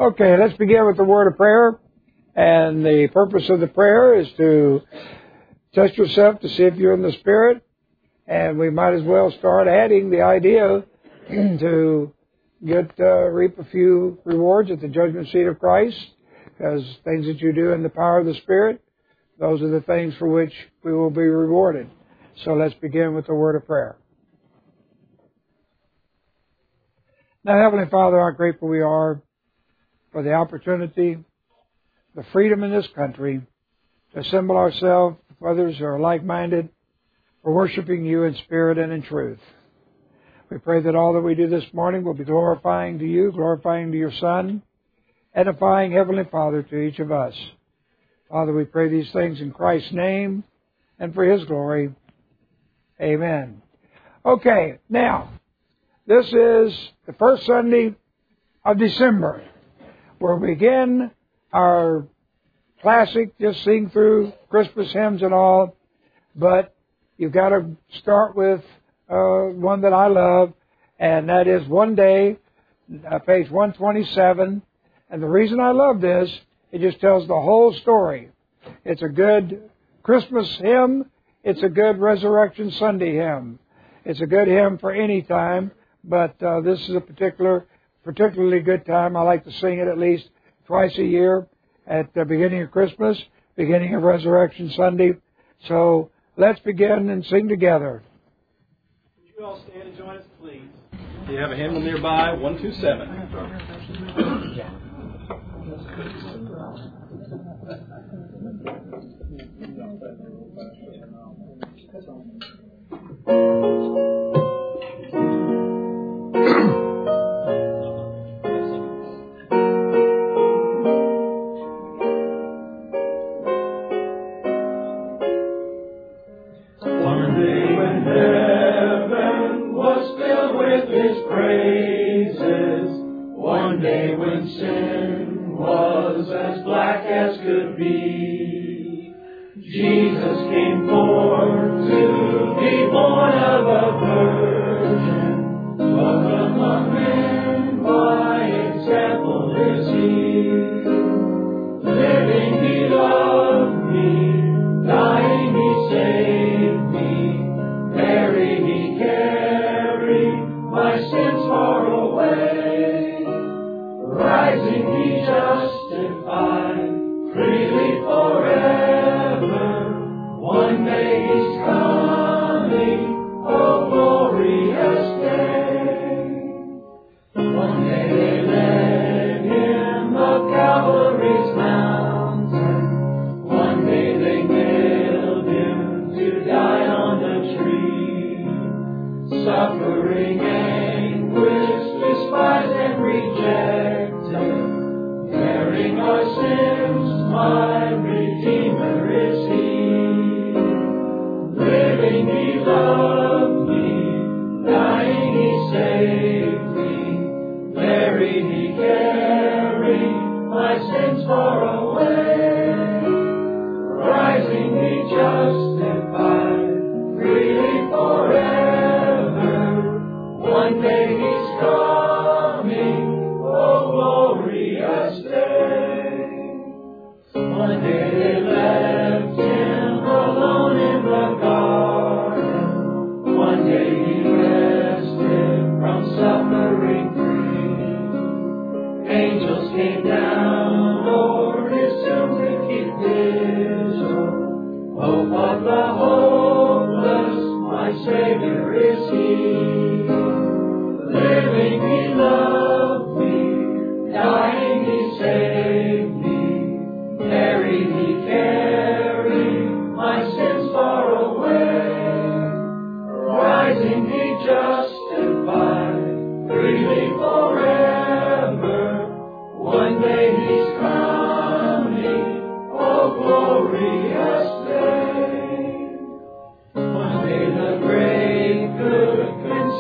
Okay, let's begin with the word of prayer. And the purpose of the prayer is to test yourself to see if you're in the Spirit. And we might as well start adding the idea to reap a few rewards at the judgment seat of Christ. Because things that you do in the power of the Spirit, those are the things for which we will be rewarded. So let's begin with the word of prayer. Now, Heavenly Father, how grateful we are for the opportunity, the freedom in this country to assemble ourselves with others who are like-minded for worshiping you in spirit and in truth. We pray that all that we do this morning will be glorifying to you, glorifying to your Son, edifying Heavenly Father to each of us. Father, we pray these things in Christ's name and for His glory. Amen. Okay, now, this is the first Sunday of December. We'll begin our classic, just sing through Christmas hymns and all, but you've got to start with one that I love, and that is One Day, page 127. And the reason I love this, it just tells the whole story. It's a good Christmas hymn. It's a good Resurrection Sunday hymn. It's a good hymn for any time, but this is a particularly good time. I like to sing it at least twice a year at the beginning of Christmas, beginning of Resurrection Sunday. So let's begin and sing together. Would you all stand and join us, please? Do you have a hymnal nearby? 127. One day the great good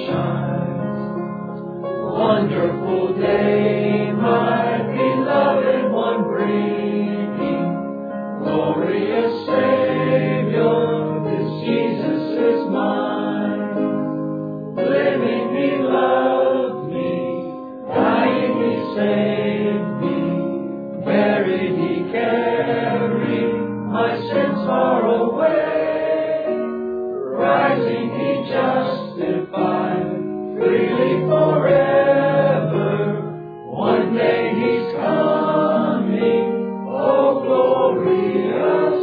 shines. Wonderful day, my beloved one bringing. Glorious Savior, this Jesus is mine. Living He loved me, dying He saved me, buried He carried my sins far away. Rising He justified, freely forever. One day He's coming, oh glorious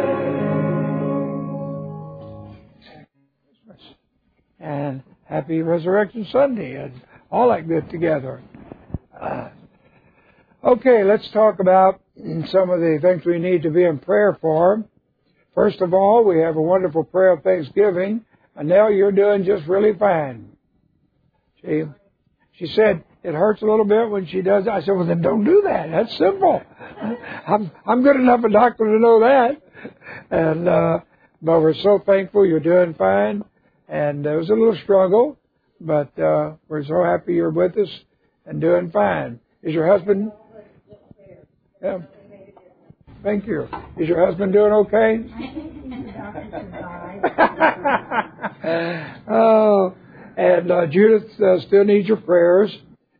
day. And happy Resurrection Sunday and all that good together. Okay, let's talk about some of the things we need to be in prayer for. First of all, we have a wonderful prayer of thanksgiving. And now you're doing just really fine. She said it hurts a little bit when she does it. I said, well, then don't do that. That's simple. I'm good enough a doctor to know that. And but we're so thankful you're doing fine. And it was a little struggle, but we're so happy you're with us and doing fine. Is your husband? Yeah. Thank you. Is your husband doing okay? Oh, and Judith still needs your prayers.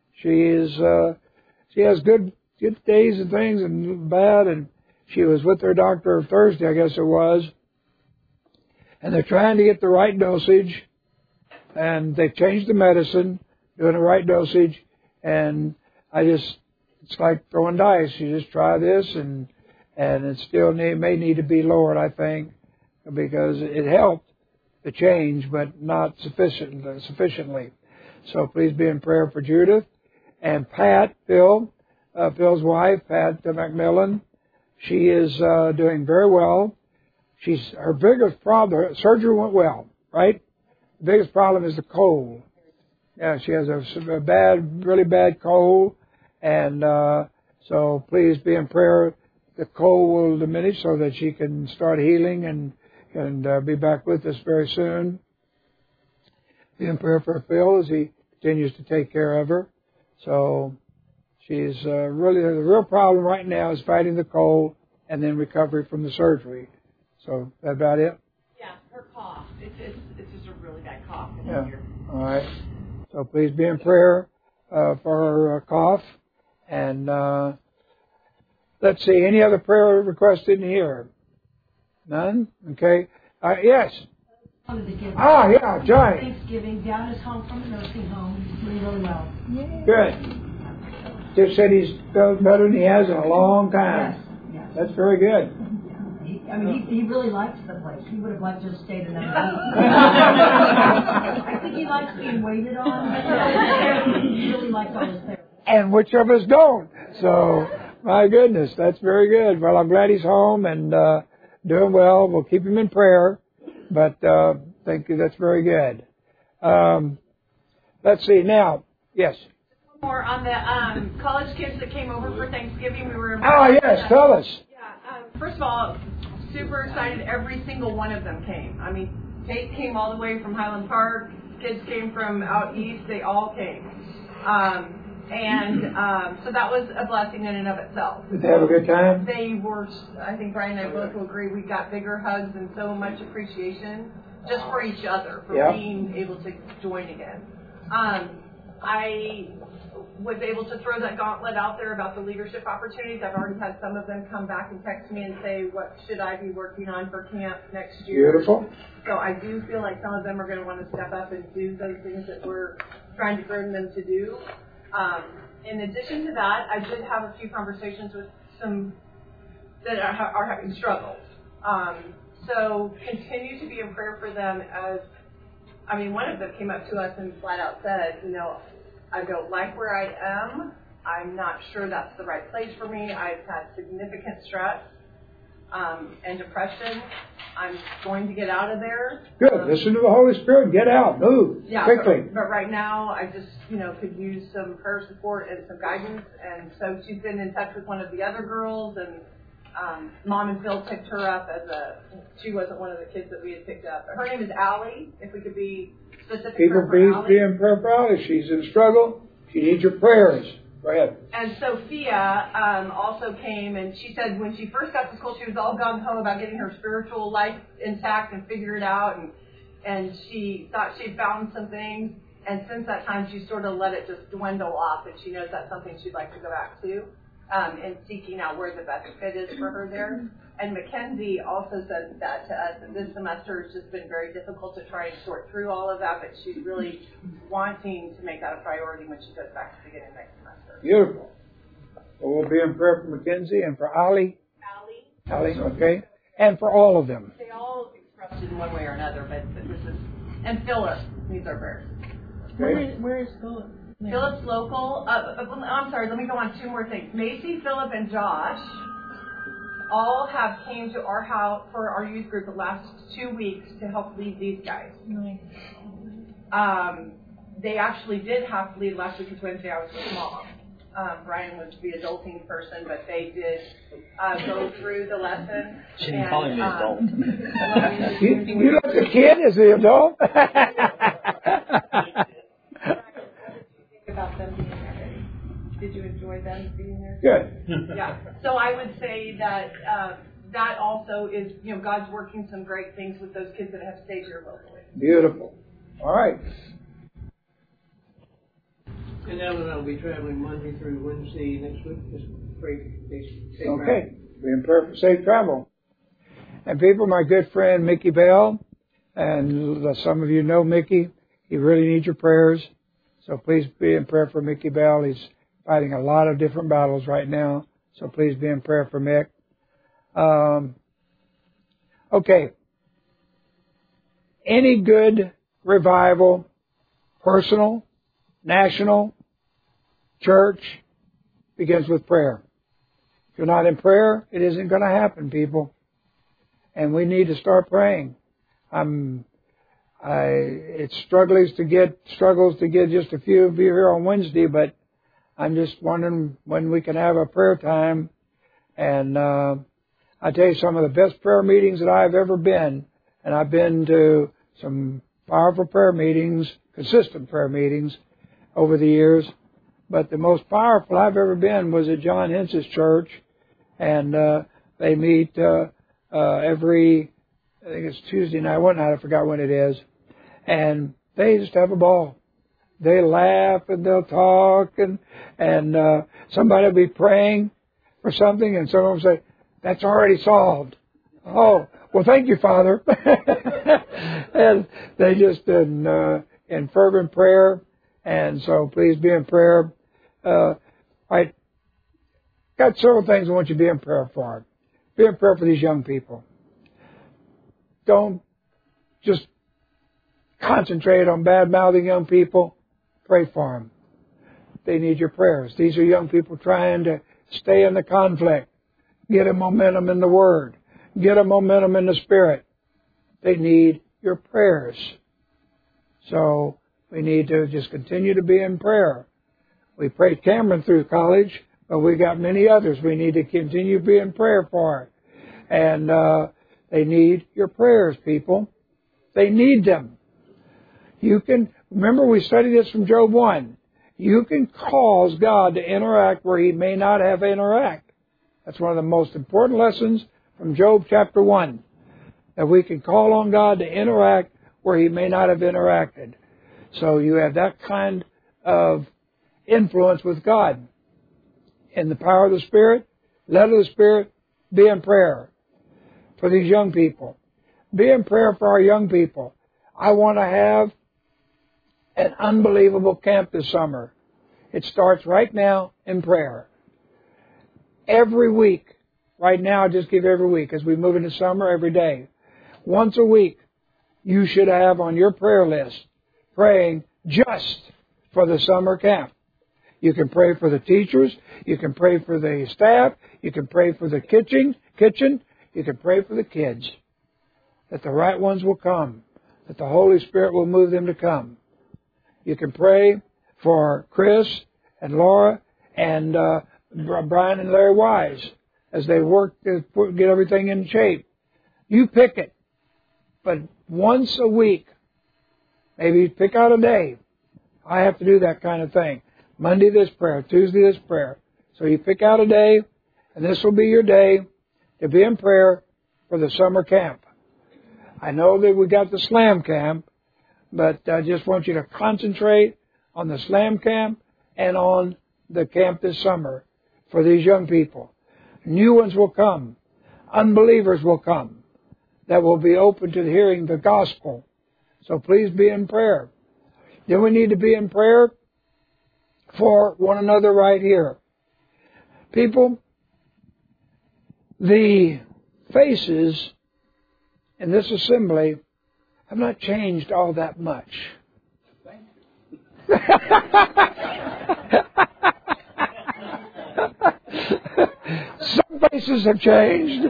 She has good days and things and bad, and she was with her doctor Thursday, I guess it was, and they're trying to get the right dosage, and they've changed the medicine, doing the right dosage, and it's like throwing dice. You just try this, and it still may need to be lowered, I think, because it helped the change, but not sufficiently. So please be in prayer for Judith. And Pat, Phil's wife, Pat McMillan, she is doing very well. Her biggest problem, surgery went well, right? The biggest problem is the cold. Yeah, she has a really bad cold, and so please be in prayer. The cold will diminish so that she can start healing and be back with us very soon. Be in prayer for Phil as he continues to take care of her. So she's really, the real problem right now is fighting the cold and then recovery from the surgery. So that about it? Yeah, her cough. It's just a really bad cough. Yeah. All right. So please be in prayer for her cough. And let's see, any other prayer requests in here? None? Okay. Yes. Yeah, Johnny. Thanksgiving. Down is home from the nursing home. He's doing really well. Good. Just said he's felt better than he has in a long time. Yes. That's very good. He really likes the place. He would have liked to have stayed another week. I think he likes being waited on. He really likes all his therapy. And which of us don't? So, my goodness, that's very good. Well, I'm glad he's home and doing well. We'll keep him in prayer. But thank you. That's very good. Let's see now. Yes. More on the college kids that came over for Thanksgiving. We were. Oh yes, tell us. Yeah. First of all, super excited. Every single one of them came. I mean, Kate came all the way from Highland Park. Kids came from out east. They all came. So that was a blessing in and of itself. Did they have a good time? They were, I think Brian and I both will agree, we got bigger hugs and so much appreciation just for each other, for being able to join again. I was able to throw that gauntlet out there about the leadership opportunities. I've already had some of them come back and text me and say, what should I be working on for camp next year? Beautiful. So I do feel like some of them are going to want to step up and do those things that we're trying to bring them to do. In addition to that, I did have a few conversations with some that are having struggles. So continue to be in prayer for them one of them came up to us and flat out said, I don't like where I am. I'm not sure that's the right place for me. I've had significant stress and depression. I'm going to get out of there. Good. Listen to the Holy Spirit. Get out. Move. Yeah, quickly. But right now, I just, could use some prayer support and some guidance. And so she's been in touch with one of the other girls, and Mom and Phil picked her up she wasn't one of the kids that we had picked up. Her name is Allie, if we could be specific People, prayer for please Allie. be in prayer for Allie. She's in struggle. She needs your prayers. Go ahead. And Sophia also came, and she said when she first got to school, she was all gung-ho about getting her spiritual life intact and figure it out, and she thought she'd found some things, and since that time, she sort of let it just dwindle off, and she knows that's something she'd like to go back to, and seeking out where the best fit is for her there. And Mackenzie also said that to us, that this semester has just been very difficult to try and sort through all of that, but she's really wanting to make that a priority when she goes back to the beginning next semester. Beautiful. So we'll be in prayer for Mackenzie and for Allie. Allie, okay. And for all of them. They all expressed it in one way or another, but this is, and Philip needs our prayers. Okay. Where is Philip? Philip's local. I'm sorry, let me go on two more things. Macy, Philip, and Josh all have came to our house for our youth group the last 2 weeks to help lead these guys. Nice. They actually did have to lead last week because Wednesday I was with Mom. Brian was the adulting person, but they did go through the lesson. She didn't call him the adult. You look the kid as the adult? What did you think about them being there? Did you enjoy them being there? Good. Yeah. So I would say that that also is, God's working some great things with those kids that have stayed here locally. Beautiful. All right. And Ellen and I will be traveling Monday through Wednesday next week. Just pray for safe Okay. Be in prayer for safe travel. And people, my good friend Mickey Bell, and some of you know Mickey, he really needs your prayers. So please be in prayer for Mickey Bell. He's fighting a lot of different battles right now. So please be in prayer for Mick. Okay. Any good revival, personal, national, church, begins with prayer. If you're not in prayer, it isn't going to happen, people. And we need to start praying. It struggles to get just a few of you here on Wednesday, but I'm just wondering when we can have a prayer time. And I tell you, some of the best prayer meetings that I've ever been, and I've been to some powerful prayer meetings, consistent prayer meetings over the years, but the most powerful I've ever been was at John Hence's church, and they meet every, I think it's Tuesday night, one night, I forgot when it is, and they just have a ball. They laugh and they'll talk, and somebody will be praying for something, and someone will say, "That's already solved." Oh, well, thank you, Father. And they just in fervent prayer, and so please be in prayer. I got several things I want you to be in prayer for. Be in prayer for these young people. Don't just concentrate on bad-mouthing young people. Pray for them. They need your prayers. These are young people trying to stay in the conflict, get a momentum in the Word, get a momentum in the Spirit. They need your prayers. So we need to just continue to be in prayer. We prayed Cameron through college, but we got many others we need to continue to be in prayer for. And they need your prayers, people. They need them. You can, remember we studied this from Job 1. You can cause God to interact where He may not have interact. That's one of the most important lessons from Job chapter 1. That we can call on God to interact where He may not have interacted. So you have that kind of influence with God. In the power of the Spirit, led of the Spirit, be in prayer for these young people. Be in prayer for our young people. I want to have an unbelievable camp this summer. It starts right now in prayer. Every week, right now, I just give every week, as we move into summer, every day. Once a week, you should have on your prayer list, praying just for the summer camp. You can pray for the teachers, you can pray for the staff, you can pray for the kitchen, you can pray for the kids. That the right ones will come, that the Holy Spirit will move them to come. You can pray for Chris and Laura and Brian and Larry Wise as they work to get everything in shape. You pick it. But once a week, Maybe pick out a day. I have to do that kind of thing. Monday this prayer, Tuesday this prayer. So you pick out a day, and this will be your day to be in prayer for the summer camp. I know that we got the SLAM camp, but I just want you to concentrate on the SLAM camp and on the camp this summer for these young people. New ones will come. Unbelievers will come that will be open to hearing the gospel. So please be in prayer. Then we need to be in prayer for one another right here. People, the faces in this assembly have not changed all that much. Some faces have changed.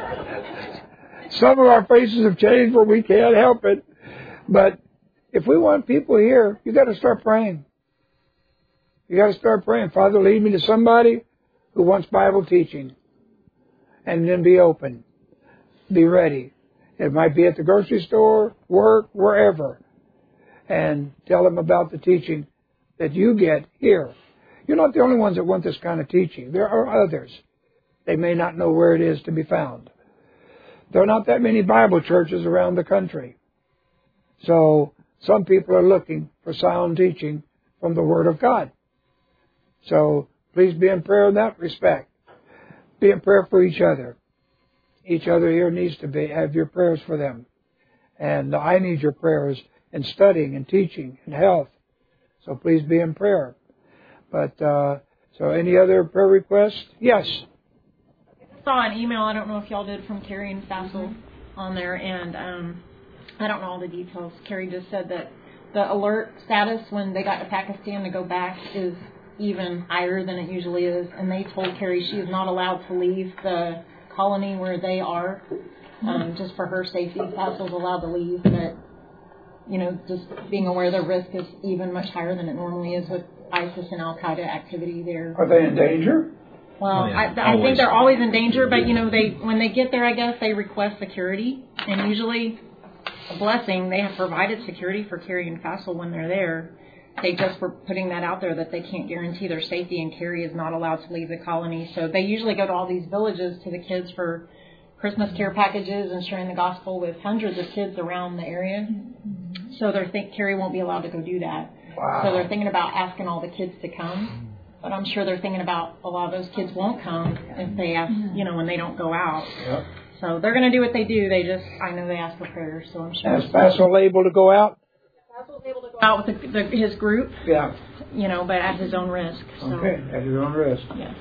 Some of our faces have changed where we can't help it. But if we want people here, you got to start praying. You got to start praying. Father, lead me to somebody who wants Bible teaching. And then be open. Be ready. It might be at the grocery store, work, wherever. And tell them about the teaching that you get here. You're not the only ones that want this kind of teaching. There are others. They may not know where it is to be found. There are not that many Bible churches around the country. So some people are looking for sound teaching from the Word of God. So please be in prayer in that respect. Be in prayer for each other. Each other here needs to have your prayers for them. And I need your prayers in studying and teaching and health. So please be in prayer. But, so any other prayer requests? Yes. I saw an email, I don't know if y'all did, from Carrie and Fassel on there, and I don't know all the details. Carrie just said that the alert status when they got to Pakistan to go back is even higher than it usually is, and they told Carrie she is not allowed to leave the colony where they are, just for her safety. Fassel's allowed to leave, but, you know, just being aware the risk is even much higher than it normally is with ISIS and Al-Qaeda activity there. Are they in danger? Well, I think they're always in danger, but, you know, when they get there, I guess, they request security, and usually, a blessing, they have provided security for Carrie and Fassel when they're there. They just were putting that out there that they can't guarantee their safety, and Carrie is not allowed to leave the colony. So they usually go to all these villages to the kids for Christmas care packages and sharing the gospel with hundreds of kids around the area. So Carrie won't be allowed to go do that. Wow. So they're thinking about asking all the kids to come. But I'm sure they're thinking about a lot of those kids won't come if they ask, you know, when they don't go out. Yep. So they're going to do what they do. I know they ask for prayers, so I'm sure. Is Fassel able to go out? Fassel's able to go out with his group. Yeah. You know, but at his own risk. So. Okay, at his own risk. Yes.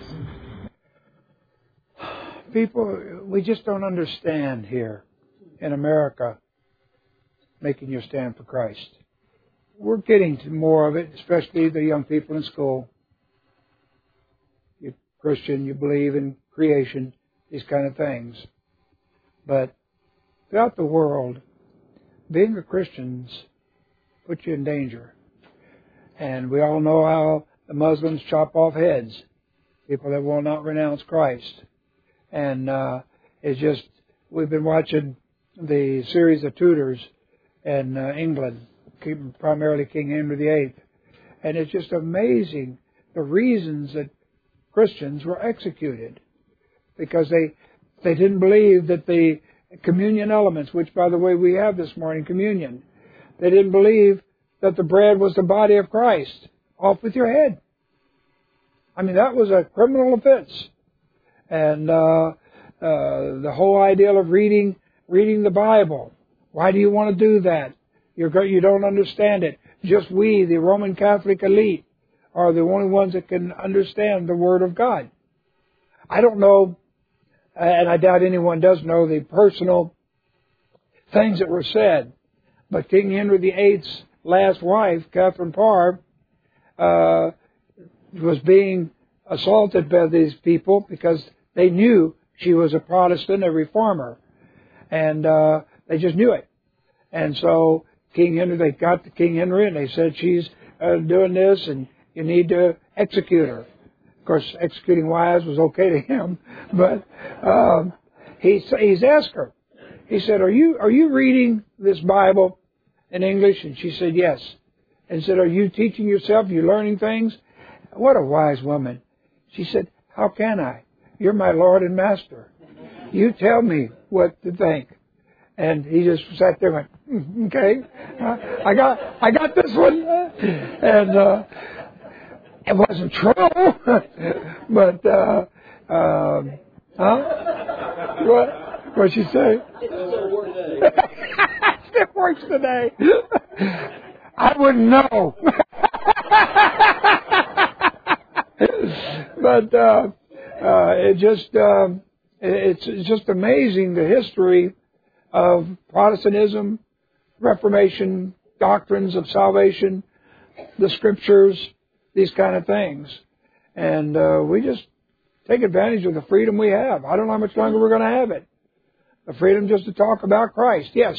People, we just don't understand here in America making your stand for Christ. We're getting to more of it, especially the young people in school. You're Christian, you believe in creation, these kind of things. But throughout the world, being a Christian puts you in danger. And we all know how the Muslims chop off heads, people that will not renounce Christ. And it's just, we've been watching the series of Tudors in England, primarily King Henry VIII. And it's just amazing the reasons that Christians were executed. Because they didn't believe that the communion elements, which, by the way, we have this morning, communion, they didn't believe that the bread was the body of Christ. Off with your head. I mean, that was a criminal offense. And the whole idea of reading the Bible. Why do you want to do that? You don't understand it. Just we, the Roman Catholic elite, are the only ones that can understand the Word of God. I don't know, and I doubt anyone does know the personal things that were said, but King Henry VIII's last wife, Catherine Parr, was being assaulted by these people because they knew she was a Protestant, a reformer, and they just knew it. And so they got to King Henry and they said, she's doing this and you need to execute her. Of course, executing wives was okay to him, but he's asked her. He said, are you reading this Bible in English? And she said, yes. And said, are you teaching yourself? Are you learning things? What a wise woman. She said, how can I? You're my Lord and Master. You tell me what to think. And he just sat there and went, okay, I got this one. And it wasn't true. But, what'd she say? It works today. I wouldn't know. But it's just amazing the history of Protestantism, Reformation, doctrines of salvation, the Scriptures, these kind of things. And we just take advantage of the freedom we have. I don't know how much longer we're going to have it. The freedom just to talk about Christ. Yes?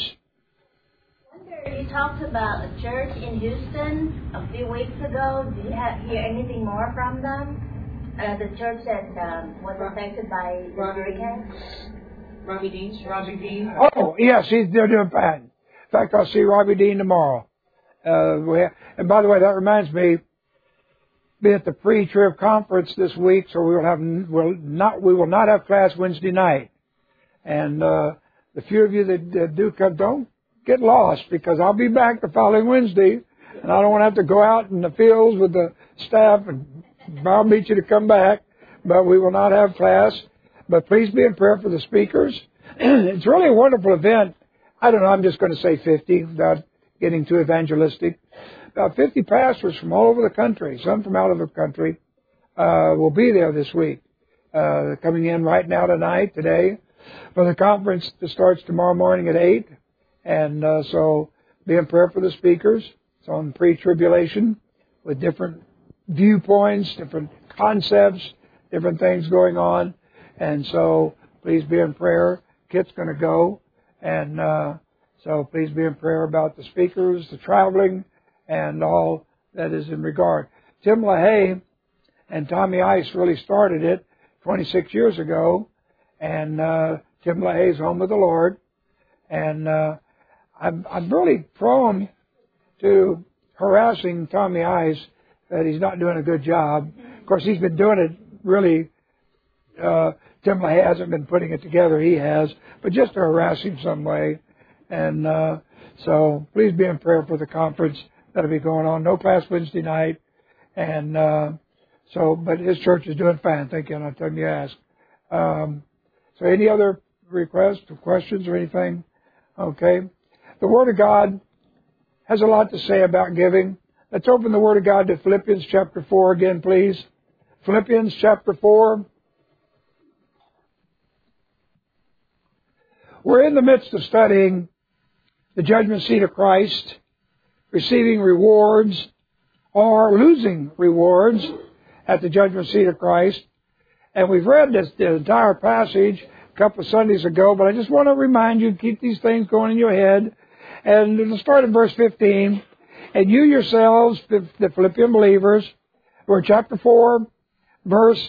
You talked about a church in Houston a few weeks ago. Do you hear anything more from them? The church that was affected by the hurricane? Robbie Dean. Oh, yes, they're doing fine. In fact, I'll see Robbie Dean tomorrow. And by the way, that reminds me, be at the pre-trib conference this week, so we will not have class Wednesday night. And the few of you that do come, don't get lost, because I'll be back the following Wednesday, and I don't want to have to go out in the fields with the staff and I'll meet you to come back. But we will not have class. But please be in prayer for the speakers. It's really a wonderful event. I don't know, I'm just going to say 50 without getting too evangelistic. About 50 pastors from all over the country, some from out of the country, will be there this week. Coming in right now today, for the conference that starts tomorrow morning at 8. And so be in prayer for the speakers. It's on pre-tribulation with different viewpoints, different concepts, different things going on. And so please be in prayer. Kit's going to go. And so please be in prayer about the speakers, the traveling, and all that is in regard. Tim LaHaye and Tommy Ice really started it 26 years ago. And Tim LaHaye's home with the Lord. And I'm really prone to harassing Tommy Ice that he's not doing a good job. Of course, he's been doing it really. Tim LaHaye hasn't been putting it together. He has. But just to harass him some way. And so please be in prayer for the conference that'll be going on. No class Wednesday night. And but his church is doing fine. Thank you. And I'll tell him you asked. So any other requests or questions or anything? Okay. The Word of God has a lot to say about giving. Let's open the Word of God to Philippians chapter 4 again, please. Philippians chapter 4. We're in the midst of studying the judgment seat of Christ, receiving rewards or losing rewards at the judgment seat of Christ. And we've read the entire passage a couple of Sundays ago, but I just want to remind you, keep these things going in your head. And it'll start in verse 15. And you yourselves, the Philippian believers, we're chapter 4, verse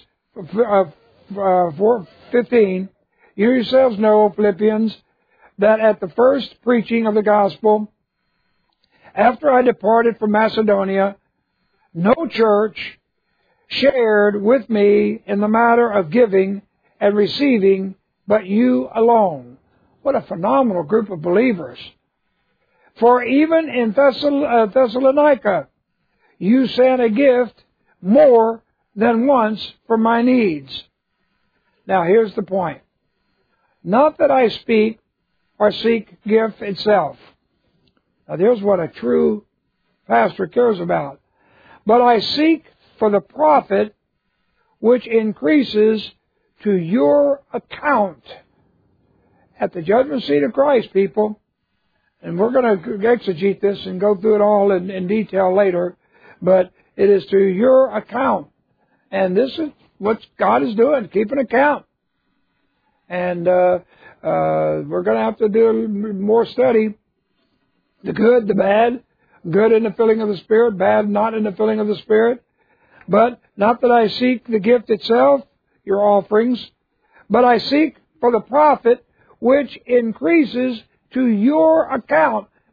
15. You yourselves know, Philippians, that at the first preaching of the gospel, after I departed from Macedonia, no church shared with me in the matter of giving and receiving, but you alone. What a phenomenal group of believers. For even in Thessalonica, you sent a gift more than once for my needs. Now here's the point. Not that I speak or seek gift itself. Now there's what a true pastor cares about. But I seek for the profit which increases to your account at the judgment seat of Christ, people. And we're going to exegete this and go through it all in detail later. But it is to your account. And this is what God is doing, keeping account. And we're going to have to do more study. The good, the bad. Good in the filling of the Spirit, bad not in the filling of the Spirit. But not that I seek the gift itself, your offerings, but I seek for the profit which increases to your account.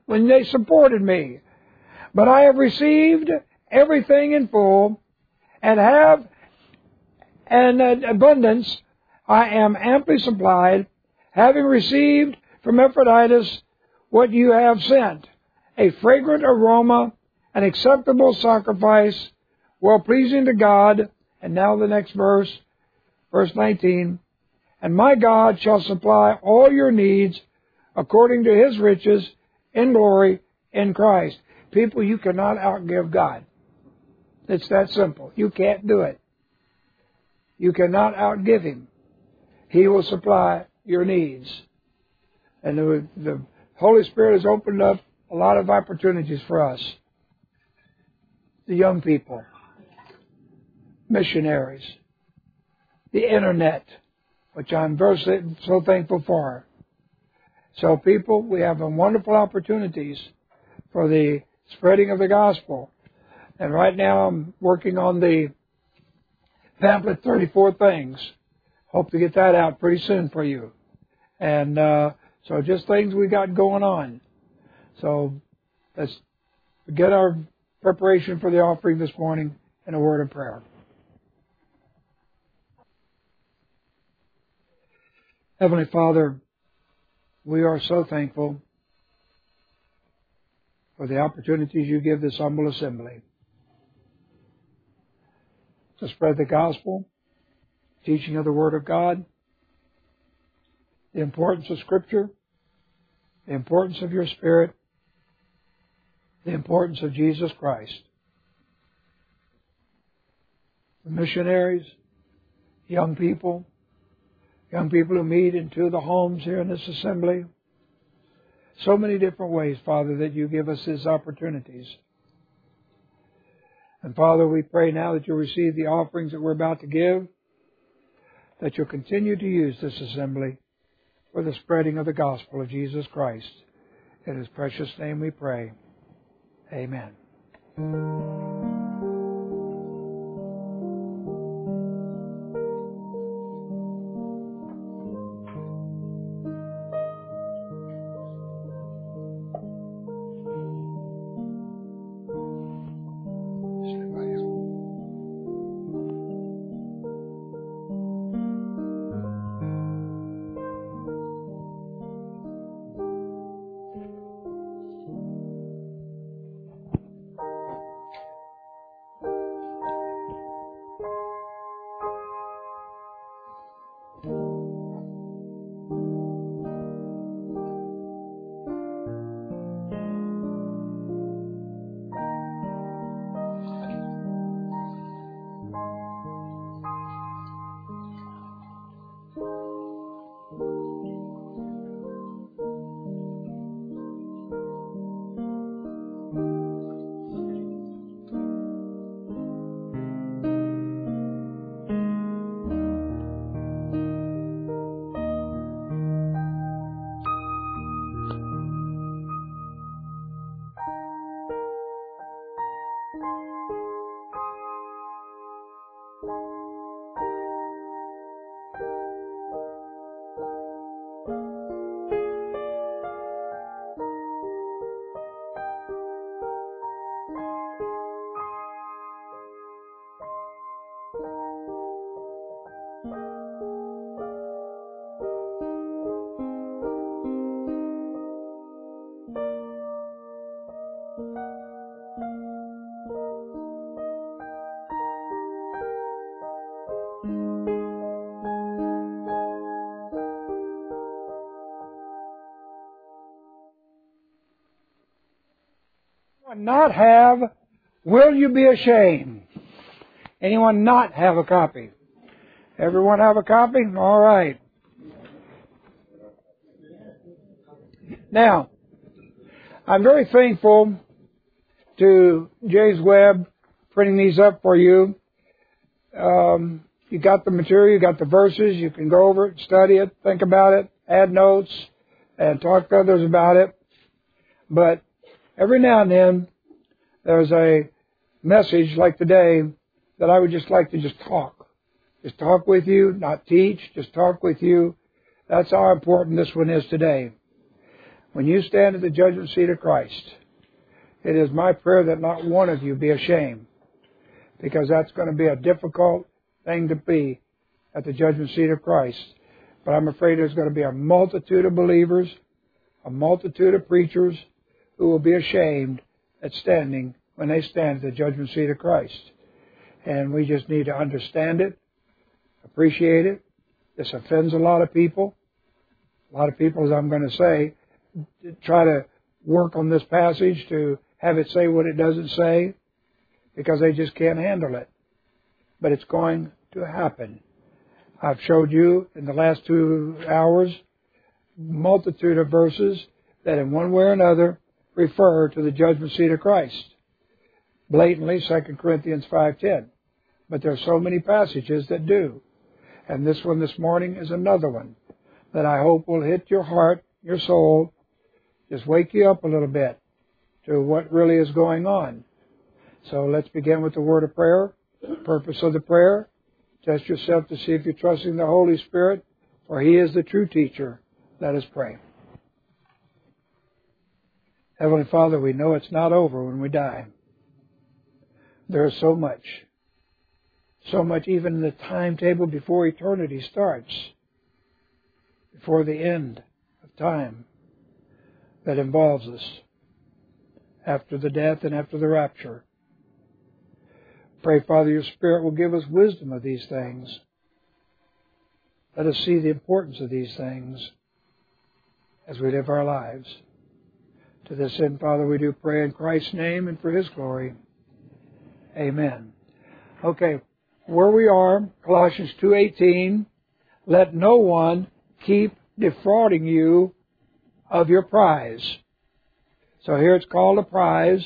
when they supported me. But I have received everything in full and have an abundance. I am amply supplied, having received from Epaphroditus what you have sent, a fragrant aroma, an acceptable sacrifice, well-pleasing to God. And now the next verse, verse 19. And my God shall supply all your needs according to His riches in glory in Christ. People, you cannot outgive God. It's that simple. You can't do it. You cannot outgive Him. He will supply your needs. And the Holy Spirit has opened up a lot of opportunities for us. The young people, missionaries, the internet, which I'm so thankful for. So people, we have wonderful opportunities for the spreading of the gospel. And right now I'm working on the pamphlet 34 Things. Hope to get that out pretty soon for you. And so just things we got going on. So let's get our preparation for the offering this morning in a word of prayer. Heavenly Father, we are so thankful for the opportunities you give this humble assembly to spread the gospel, teaching of the Word of God, the importance of Scripture, the importance of your Spirit, the importance of Jesus Christ. The missionaries, young people who meet into the homes here in this assembly. So many different ways, Father, that you give us these opportunities. And Father, we pray now that you'll receive the offerings that we're about to give, that you'll continue to use this assembly for the spreading of the gospel of Jesus Christ. In His precious name we pray. Amen. Not have, will you be ashamed? Anyone not have a copy? Everyone have a copy? All right. Now, I'm very thankful to James Webb printing these up for you. You got the material, you got the verses, you can go over it, study it, think about it, add notes, and talk to others about it. But every now and then, there's a message like today that I would just like to just talk. Just talk with you, not teach, just talk with you. That's how important this one is today. when you stand at the judgment seat of Christ, it is my prayer that not one of you be ashamed, because that's going to be a difficult thing to be at the judgment seat of Christ. But I'm afraid there's going to be a multitude of believers, a multitude of preachers who will be ashamed at standing when they stand at the judgment seat of Christ. And we just need to understand it, appreciate it. This offends a lot of people. A lot of people, as I'm going to say, try to work on this passage to have it say what it doesn't say because they just can't handle it. But it's going to happen. I've showed you in the last 2 hours multitude of verses that in one way or another refer to the judgment seat of Christ. Blatantly, 2 Corinthians 5:10. But there are so many passages that do. And this one this morning is another one that I hope will hit your heart, your soul, just wake you up a little bit to what really is going on. So let's begin with the word of prayer. Purpose of the prayer: test yourself to see if you're trusting the Holy Spirit, for He is the true teacher. Let us pray. Heavenly Father, we know it's not over when we die. There is so much even in the timetable before eternity starts, before the end of time, that involves us after the death and after the rapture. Pray, Father, your Spirit will give us wisdom of these things. Let us see the importance of these things as we live our lives. To this end, Father, we do pray in Christ's name and for His glory. Amen. Okay, where we are, Colossians 2:18, let no one keep defrauding you of your prize. So here it's called a prize,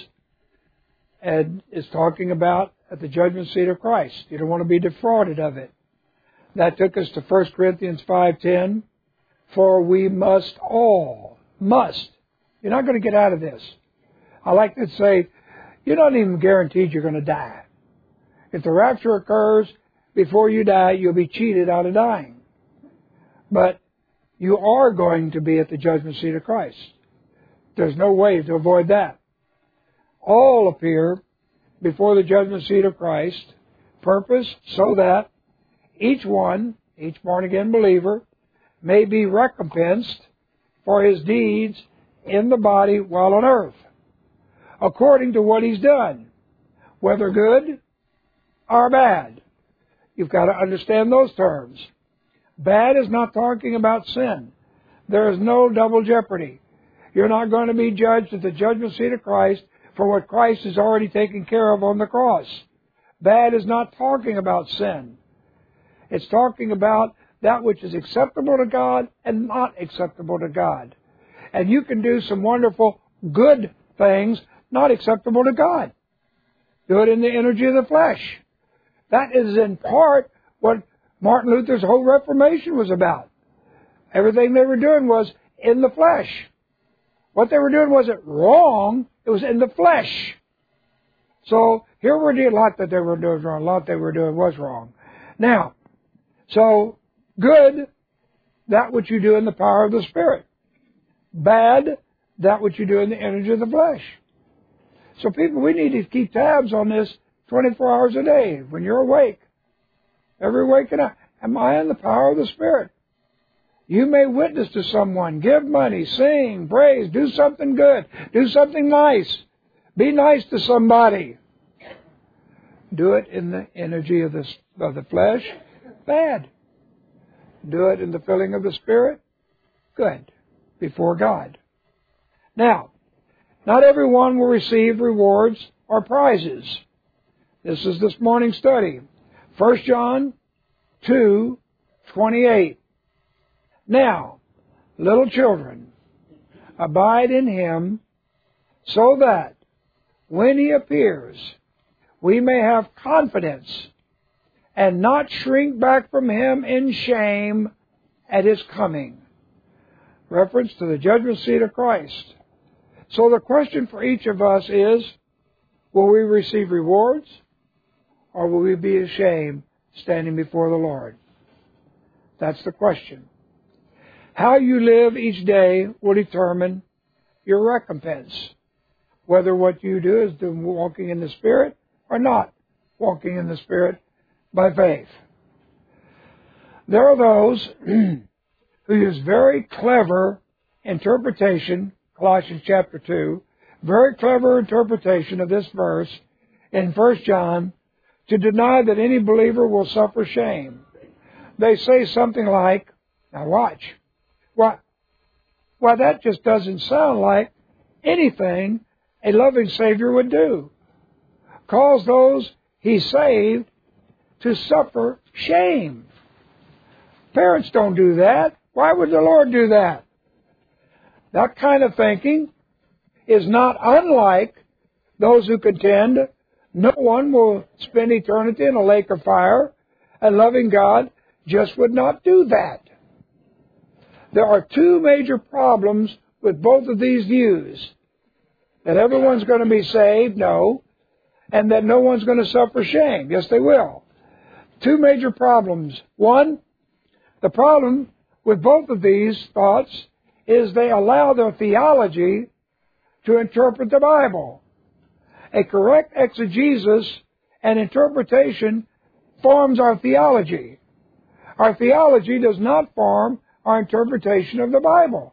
and it's talking about at the judgment seat of Christ. You don't want to be defrauded of it. That took us to 1 Corinthians 5:10, for we must all, You're not going to get out of this. I like to say, you're not even guaranteed you're going to die. If the rapture occurs before you die, you'll be cheated out of dying. But you are going to be at the judgment seat of Christ. There's no way to avoid that. All appear before the judgment seat of Christ, purpose so that each born-again believer, may be recompensed for his deeds in the body while on earth, according to what he's done, whether good or bad. You've got to understand those terms. Bad is not talking about sin. There is no double jeopardy. You're not going to be judged at the judgment seat of Christ for what Christ has already taken care of on the cross. Bad is not talking about sin. It's talking about that which is acceptable to God and not acceptable to God. And you can do some wonderful good things not acceptable to God. Do it in the energy of the flesh. That is in part what Martin Luther's whole Reformation was about. Everything they were doing was in the flesh. What they were doing wasn't wrong, it was in the flesh. So here we're doing a lot that they were doing wrong, a lot they were doing was wrong. Now, so good, that which you do in the power of the Spirit. Bad, that which you do in the energy of the flesh. So people, we need to keep tabs on this 24 hours a day. When you're awake, every waking up, am I in the power of the Spirit? You may witness to someone, give money, sing, praise, do something good, do something nice. Be nice to somebody. Do it in the energy of the flesh, bad. Do it in the filling of the Spirit, good, before God. Now, not everyone will receive rewards or prizes. This is this morning's study. 1 John 2:28. Now, little children, abide in Him, so that when He appears, we may have confidence and not shrink back from Him in shame at His coming. Reference to the judgment seat of Christ. So the question for each of us is, will we receive rewards or will we be ashamed standing before the Lord? That's the question. How you live each day will determine your recompense, whether what you do is walking in the Spirit or not walking in the Spirit by faith. There are those who use very clever interpretation, Colossians chapter 2, very clever interpretation of this verse in 1 John to deny that any believer will suffer shame. They say something like, now watch, why that just doesn't sound like anything a loving Savior would do. Cause those He saved to suffer shame. Parents don't do that. Why would the Lord do that? That kind of thinking is not unlike those who contend no one will spend eternity in a lake of fire, and loving God just would not do that. There are two major problems with both of these views. That everyone's going to be saved, no, and that no one's going to suffer shame. Yes, they will. Two major problems. One, the problem with both of these thoughts is they allow their theology to interpret the Bible. A correct exegesis and interpretation forms our theology. Our theology does not form our interpretation of the Bible.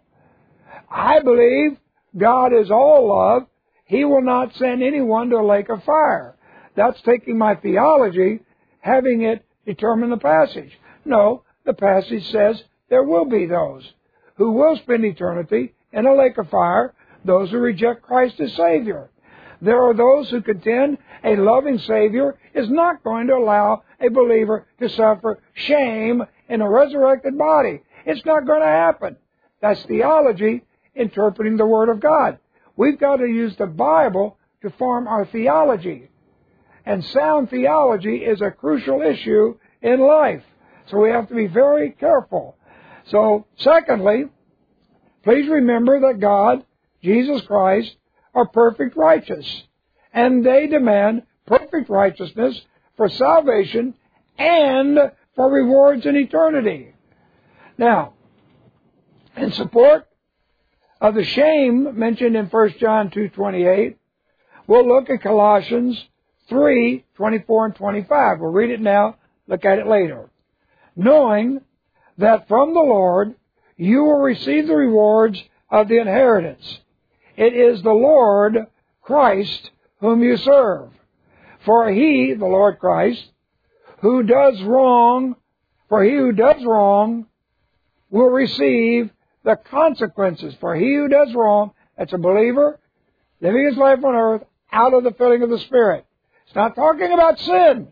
I believe God is all love. He will not send anyone to a lake of fire. That's taking my theology, having it determine the passage. No, the passage says there will be those who will spend eternity in a lake of fire, those who reject Christ as Savior. There are those who contend a loving Savior is not going to allow a believer to suffer shame in a resurrected body. It's not going to happen. That's theology interpreting the Word of God. We've got to use the Bible to form our theology. And sound theology is a crucial issue in life. So we have to be very careful. So, secondly, please remember that God, Jesus Christ, are perfect righteous. And they demand perfect righteousness for salvation and for rewards in eternity. Now, in support of the shame mentioned in 1 John 2:28, we'll look at Colossians 3:24 and 25. We'll read it now, look at it later. Knowing that from the Lord you will receive the rewards of the inheritance. It is the Lord Christ whom you serve. For He, the Lord Christ, who does wrong, will receive the consequences. For he who does wrong, that's a believer, living his life on earth out of the filling of the Spirit. It's not talking about sin.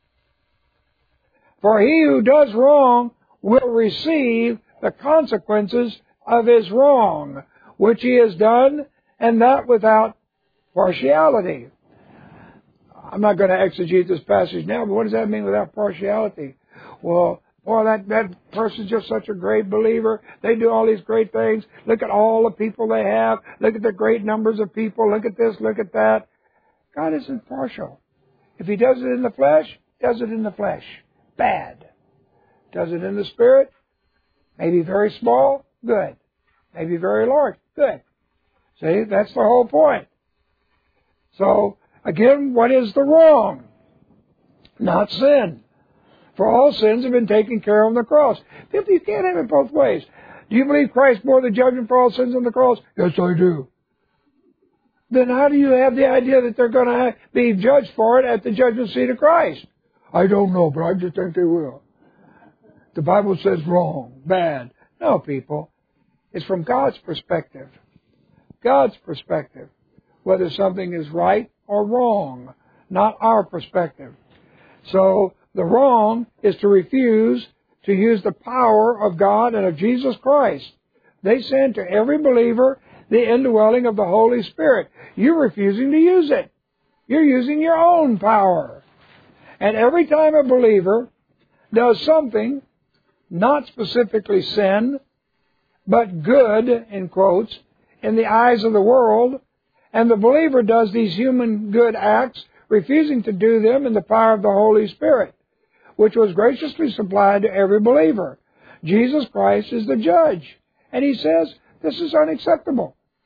For he who does wrong will receive the consequences of his wrong, which he has done, and that without partiality. I'm not going to exegete this passage now, but what does that mean without partiality? Well, boy, that person's just such a great believer. They do all these great things. Look at all the people they have. Look at the great numbers of people. Look at this, look at that. God isn't partial. If He does it in the flesh, does it in the flesh. Bad. Does it in the Spirit? Maybe very small? Good. Maybe very large? Good. See, that's the whole point. So, again, what is the wrong? Not sin. For all sins have been taken care of on the cross. People, you can't have it both ways. Do you believe Christ bore the judgment for all sins on the cross? Yes, I do. Then how do you have the idea that they're going to be judged for it at the judgment seat of Christ? I don't know, but I just think they will. The Bible says wrong, bad. No, people. It's from God's perspective. God's perspective. Whether something is right or wrong. Not our perspective. So, the wrong is to refuse to use the power of God and of Jesus Christ. They send to every believer the indwelling of the Holy Spirit. You're refusing to use it. You're using your own power. And every time a believer does something, not specifically sin, but good, in quotes, in the eyes of the world, and the believer does these human good acts, refusing to do them in the power of the Holy Spirit, which was graciously supplied to every believer. Jesus Christ is the judge. And He says, this is unacceptable.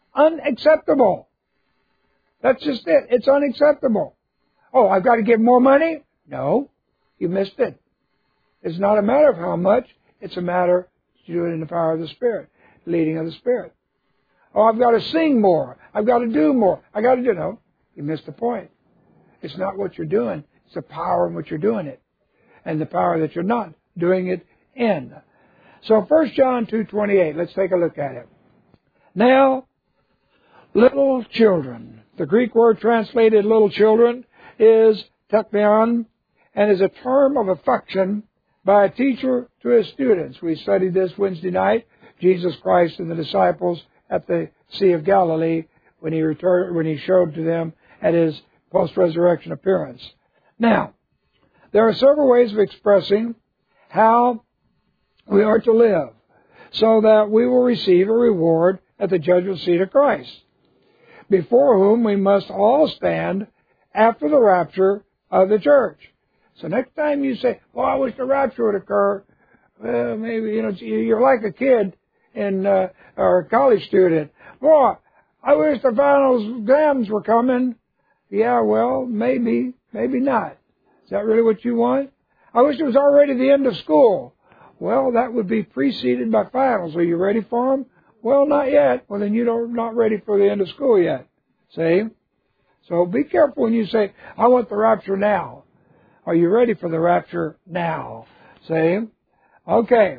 unacceptable. That's just it. It's unacceptable. Oh, I've got to give more money? No, you missed it. It's not a matter of how much. It's a matter to do it in the power of the Spirit, leading of the Spirit. Oh, I've got to sing more. I've got to do more. I got to do... No, you missed the point. It's not what you're doing. It's the power in which you're doing it. And the power that you're not doing it in. So 1 John 2:28, let's take a look at it. Now, little children. The Greek word translated little children is tekmion, and is a term of affection by a teacher to his students. We studied this Wednesday night, Jesus Christ and the disciples at the Sea of Galilee when he showed to them at his post-resurrection appearance. Now, there are several ways of expressing how we are to live so that we will receive a reward at the judgment seat of Christ, before whom we must all stand after the rapture of the church. So next time you say, well, I wish the rapture would occur, maybe, you're like a kid or a college student. Boy, I wish the final exams were coming. Yeah, well, maybe not. Is that really what you want? I wish it was already the end of school. Well, that would be preceded by finals. Are you ready for them? Well, not yet. Well, then you're not ready for the end of school yet. See? So be careful when you say, I want the rapture now. Are you ready for the rapture now? See? Okay.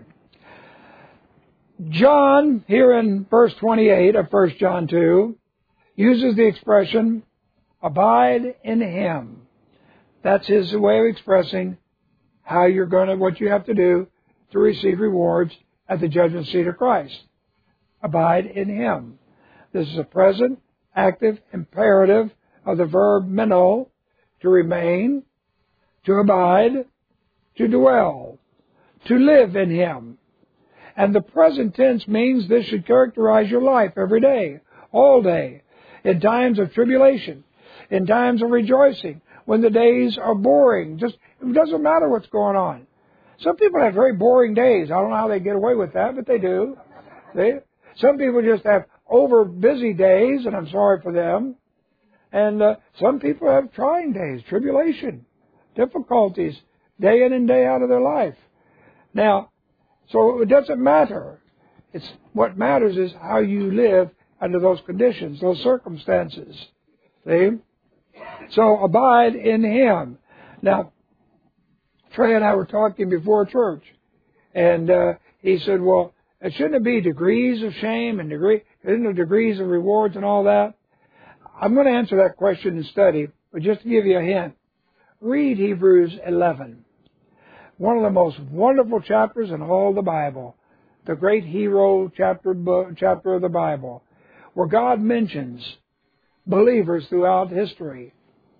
John, here in verse 28 of 1 John 2, uses the expression, abide in Him. That's his way of expressing how what you have to do to receive rewards at the judgment seat of Christ. Abide in Him. This is a present, active, imperative of the verb meno, to remain, to abide, to dwell, to live in Him. And the present tense means this should characterize your life every day, all day, in times of tribulation, in times of rejoicing, when the days are boring. It doesn't matter what's going on. Some people have very boring days. I don't know how they get away with that, but they do. Some people just have over busy days, and I'm sorry for them. And some people have trying days, tribulation, difficulties, day in and day out of their life. Now, so it doesn't matter. What matters is how you live under those conditions, those circumstances. See? So abide in Him. Now, Trey and I were talking before church, and he said, well, shouldn't it be degrees of shame and degrees of rewards and all that? I'm going to answer that question in study, but just to give you a hint, read Hebrews 11. One of the most wonderful chapters in all the Bible, the great hero chapter of the Bible, where God mentions believers throughout history.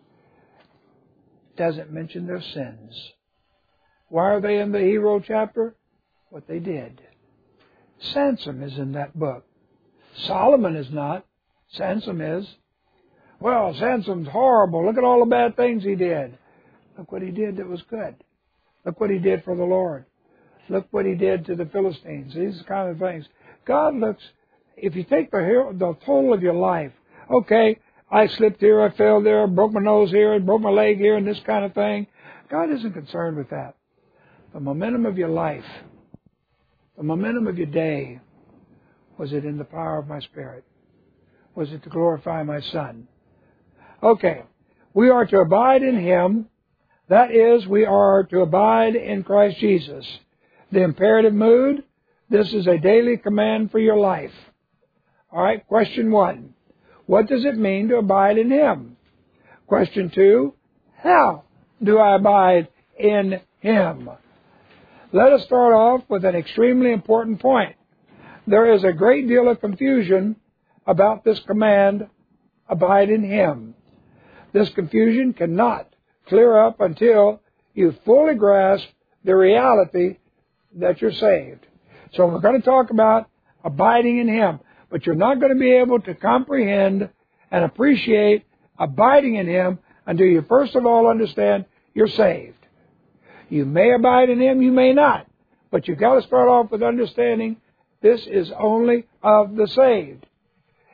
Doesn't mention their sins. Why are they in the hero chapter? What they did. Samson is in that book. Solomon is not. Samson is. Well, Samson's horrible. Look at all the bad things he did. Look what he did that was good. Look what he did for the Lord. Look what he did to the Philistines. These kind of things. God looks, if you take the total of your life, okay, I slipped here, I fell there, broke my nose here, broke my leg here, and this kind of thing. God isn't concerned with that. The momentum of your life, the momentum of your day, was it in the power of my Spirit? Was it to glorify my Son? Okay, we are to abide in Him. That is, we are to abide in Christ Jesus. The imperative mood, this is a daily command for your life. All right, question 1. What does it mean to abide in Him? Question 2, how do I abide in Him? Let us start off with an extremely important point. There is a great deal of confusion about this command, abide in Him. This confusion cannot clear up until you fully grasp the reality that you're saved. So we're going to talk about abiding in Him, but you're not going to be able to comprehend and appreciate abiding in Him until you first of all understand you're saved. You may abide in Him, you may not, but you've got to start off with understanding this is only of the saved.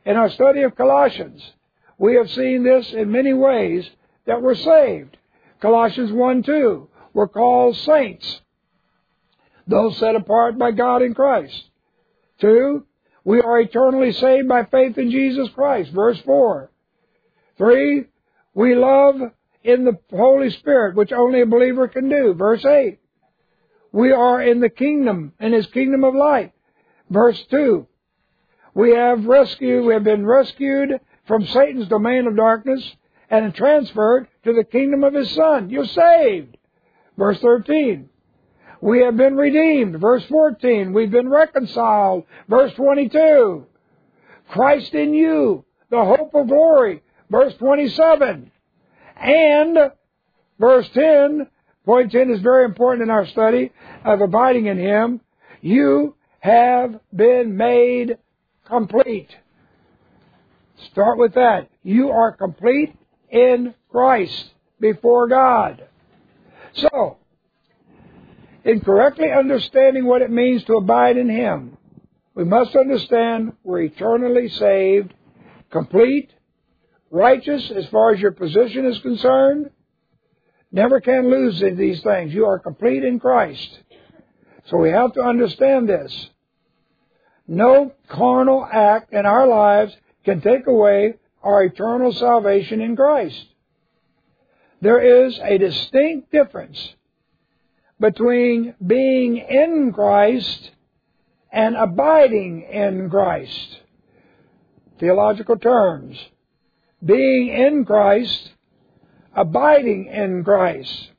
In our study of Colossians, we have seen this in many ways that we're saved. Colossians 1:2, we're called saints, those set apart by God in Christ. 2, we are eternally saved by faith in Jesus Christ, verse 4. 3, we love in the Holy Spirit, which only a believer can do, verse 8. We are in the kingdom, in His kingdom of light, verse 2. We have been rescued from Satan's domain of darkness and transferred to the kingdom of His Son. You're saved. Verse 13. We have been redeemed. Verse 14. We've been reconciled. Verse 22. Christ in you, the hope of glory. Verse 27. And verse 10, point 10 is very important in our study of abiding in Him. You have been made complete. Start with that. You are complete in Christ before God. So, in correctly understanding what it means to abide in Him, we must understand we're eternally saved, complete, righteous as far as your position is concerned. Never can lose in these things. You are complete in Christ. So we have to understand this. No carnal act in our lives can take away our eternal salvation in Christ. There is a distinct difference between being in Christ and abiding in Christ. Theological terms. Being in Christ, abiding in Christ.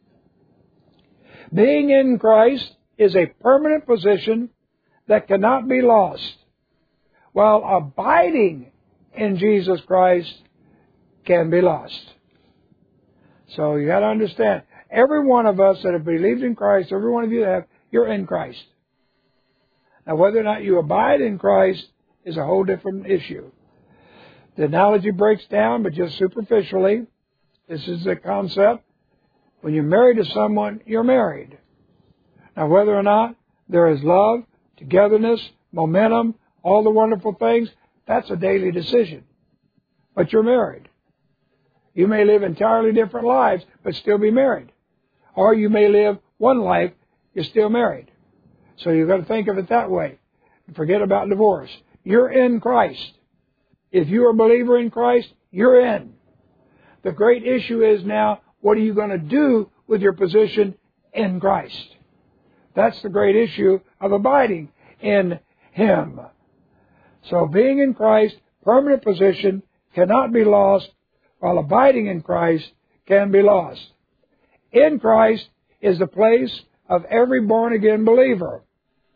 Being in Christ is a permanent position that cannot be lost, while abiding in Jesus Christ can be lost. So you got to understand, every one of us that have believed in Christ, every one of you that have, you're in Christ. Now whether or not you abide in Christ is a whole different issue. The analogy breaks down, but just superficially. This is the concept. When you're married to someone, you're married. Now whether or not there is love, togetherness, momentum, all the wonderful things, that's a daily decision. But you're married. You may live entirely different lives, but still be married. Or you may live one life, you're still married. So you've got to think of it that way. Forget about divorce. You're in Christ. If you're a believer in Christ, you're in. The great issue is now, what are you going to do with your position in Christ? That's the great issue of abiding in Him. So being in Christ, permanent position, cannot be lost, while abiding in Christ can be lost. In Christ is the place of every born-again believer.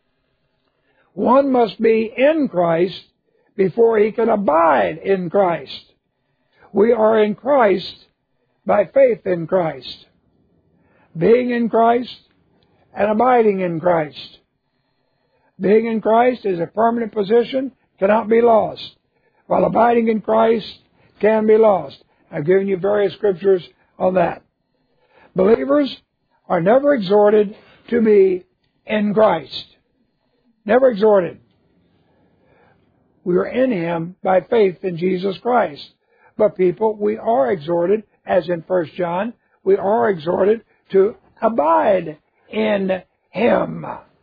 One must be in Christ before he can abide in Christ. We are in Christ by faith in Christ. Being in Christ and abiding in Christ. Being in Christ is a permanent position, cannot be lost, while abiding in Christ can be lost. I've given you various scriptures on that. Believers are never exhorted to be in Christ. Never exhorted. We are in Him by faith in Jesus Christ. But people, we are exhorted, as in 1 John, we are exhorted to abide in Him.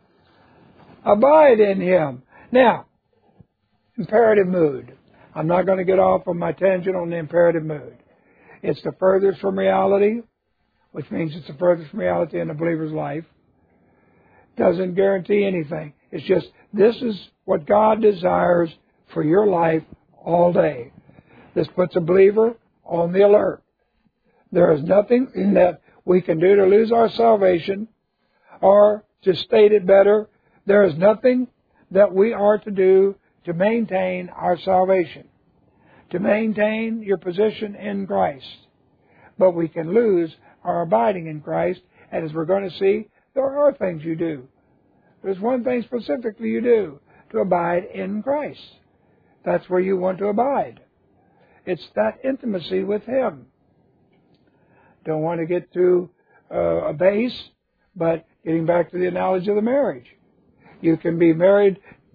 Abide in Him. Now, imperative mood. I'm not going to get off on my tangent on the imperative mood. It's the furthest from reality, which means it's the furthest from reality in a believer's life. Doesn't guarantee anything. It's just, this is what God desires for your life all day. This puts a believer on the alert. There is nothing that we can do to lose our salvation, or to state it better, there is nothing that we are to do to maintain our salvation, to maintain your position in Christ. But we can lose our abiding in Christ, and as we're going to see, there are things you do. There's one thing specifically you do, to abide in Christ. That's where you want to abide. It's that intimacy with Him. Don't want to get too base, but getting back to the analogy of the marriage. You can be married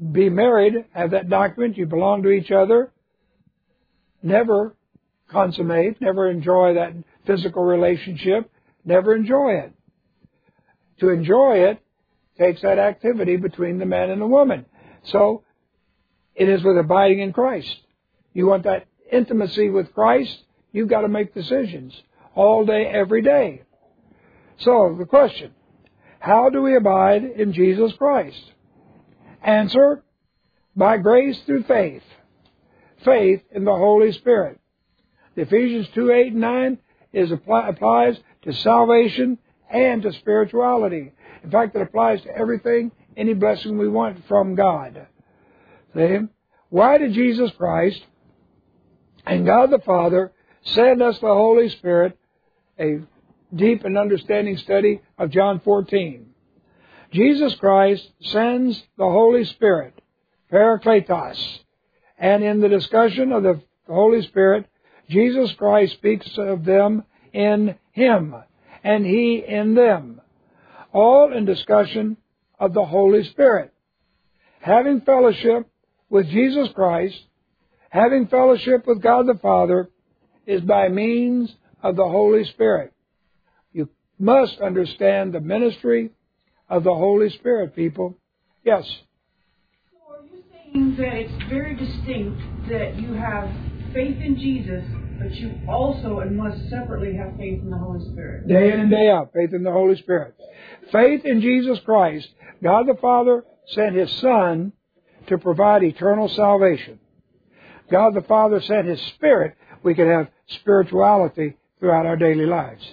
be married, have that document, you belong to each other, never consummate, never enjoy that physical relationship, never enjoy it. To enjoy it takes that activity between the man and the woman. So it is with abiding in Christ. You want that intimacy with Christ, you've got to make decisions all day, every day. So the question, how do we abide in Jesus Christ? Answer, by grace through faith. Faith in the Holy Spirit. Ephesians 2:8 and 9 applies to salvation and to spirituality. In fact, it applies to everything, any blessing we want from God. See? Why did Jesus Christ and God the Father send us the Holy Spirit? A deep and understanding study of John 14. Jesus Christ sends the Holy Spirit, Parakletos, and in the discussion of the Holy Spirit, Jesus Christ speaks of them in Him, and He in them, all in discussion of the Holy Spirit. Having fellowship with Jesus Christ, having fellowship with God the Father, is by means of the Holy Spirit. You must understand the ministry of the Holy Spirit, people. Yes? So are you saying that it's very distinct that you have faith in Jesus, but you also and must separately have faith in the Holy Spirit? Day in and day out, faith in the Holy Spirit. Faith in Jesus Christ. God the Father sent His Son to provide eternal salvation. God the Father sent His Spirit. We can have spirituality throughout our daily lives.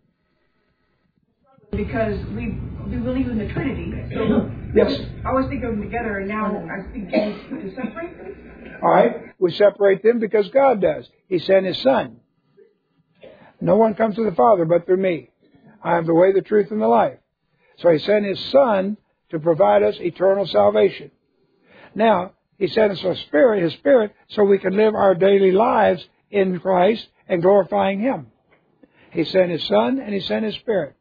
Because we believe in the Trinity. So yes. I always think of them together, and now I think to separate them. All right. We separate them because God does. He sent His Son. No one comes to the Father but through me. I am the way, the truth, and the life. So He sent His Son to provide us eternal salvation. Now, He sent us His Spirit, so we can live our daily lives in Christ and glorifying Him. He sent His Son and He sent His Spirit.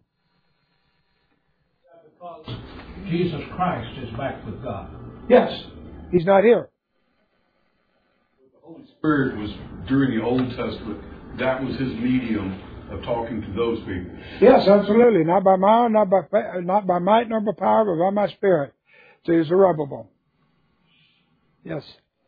Because Jesus Christ is back with God. Yes. He's not here. The Holy Spirit was, during the Old Testament, that was His medium of talking to those people. Yes, absolutely. Not by might, not by might, nor by power, but by my Spirit. So He's irrevocable. Yes.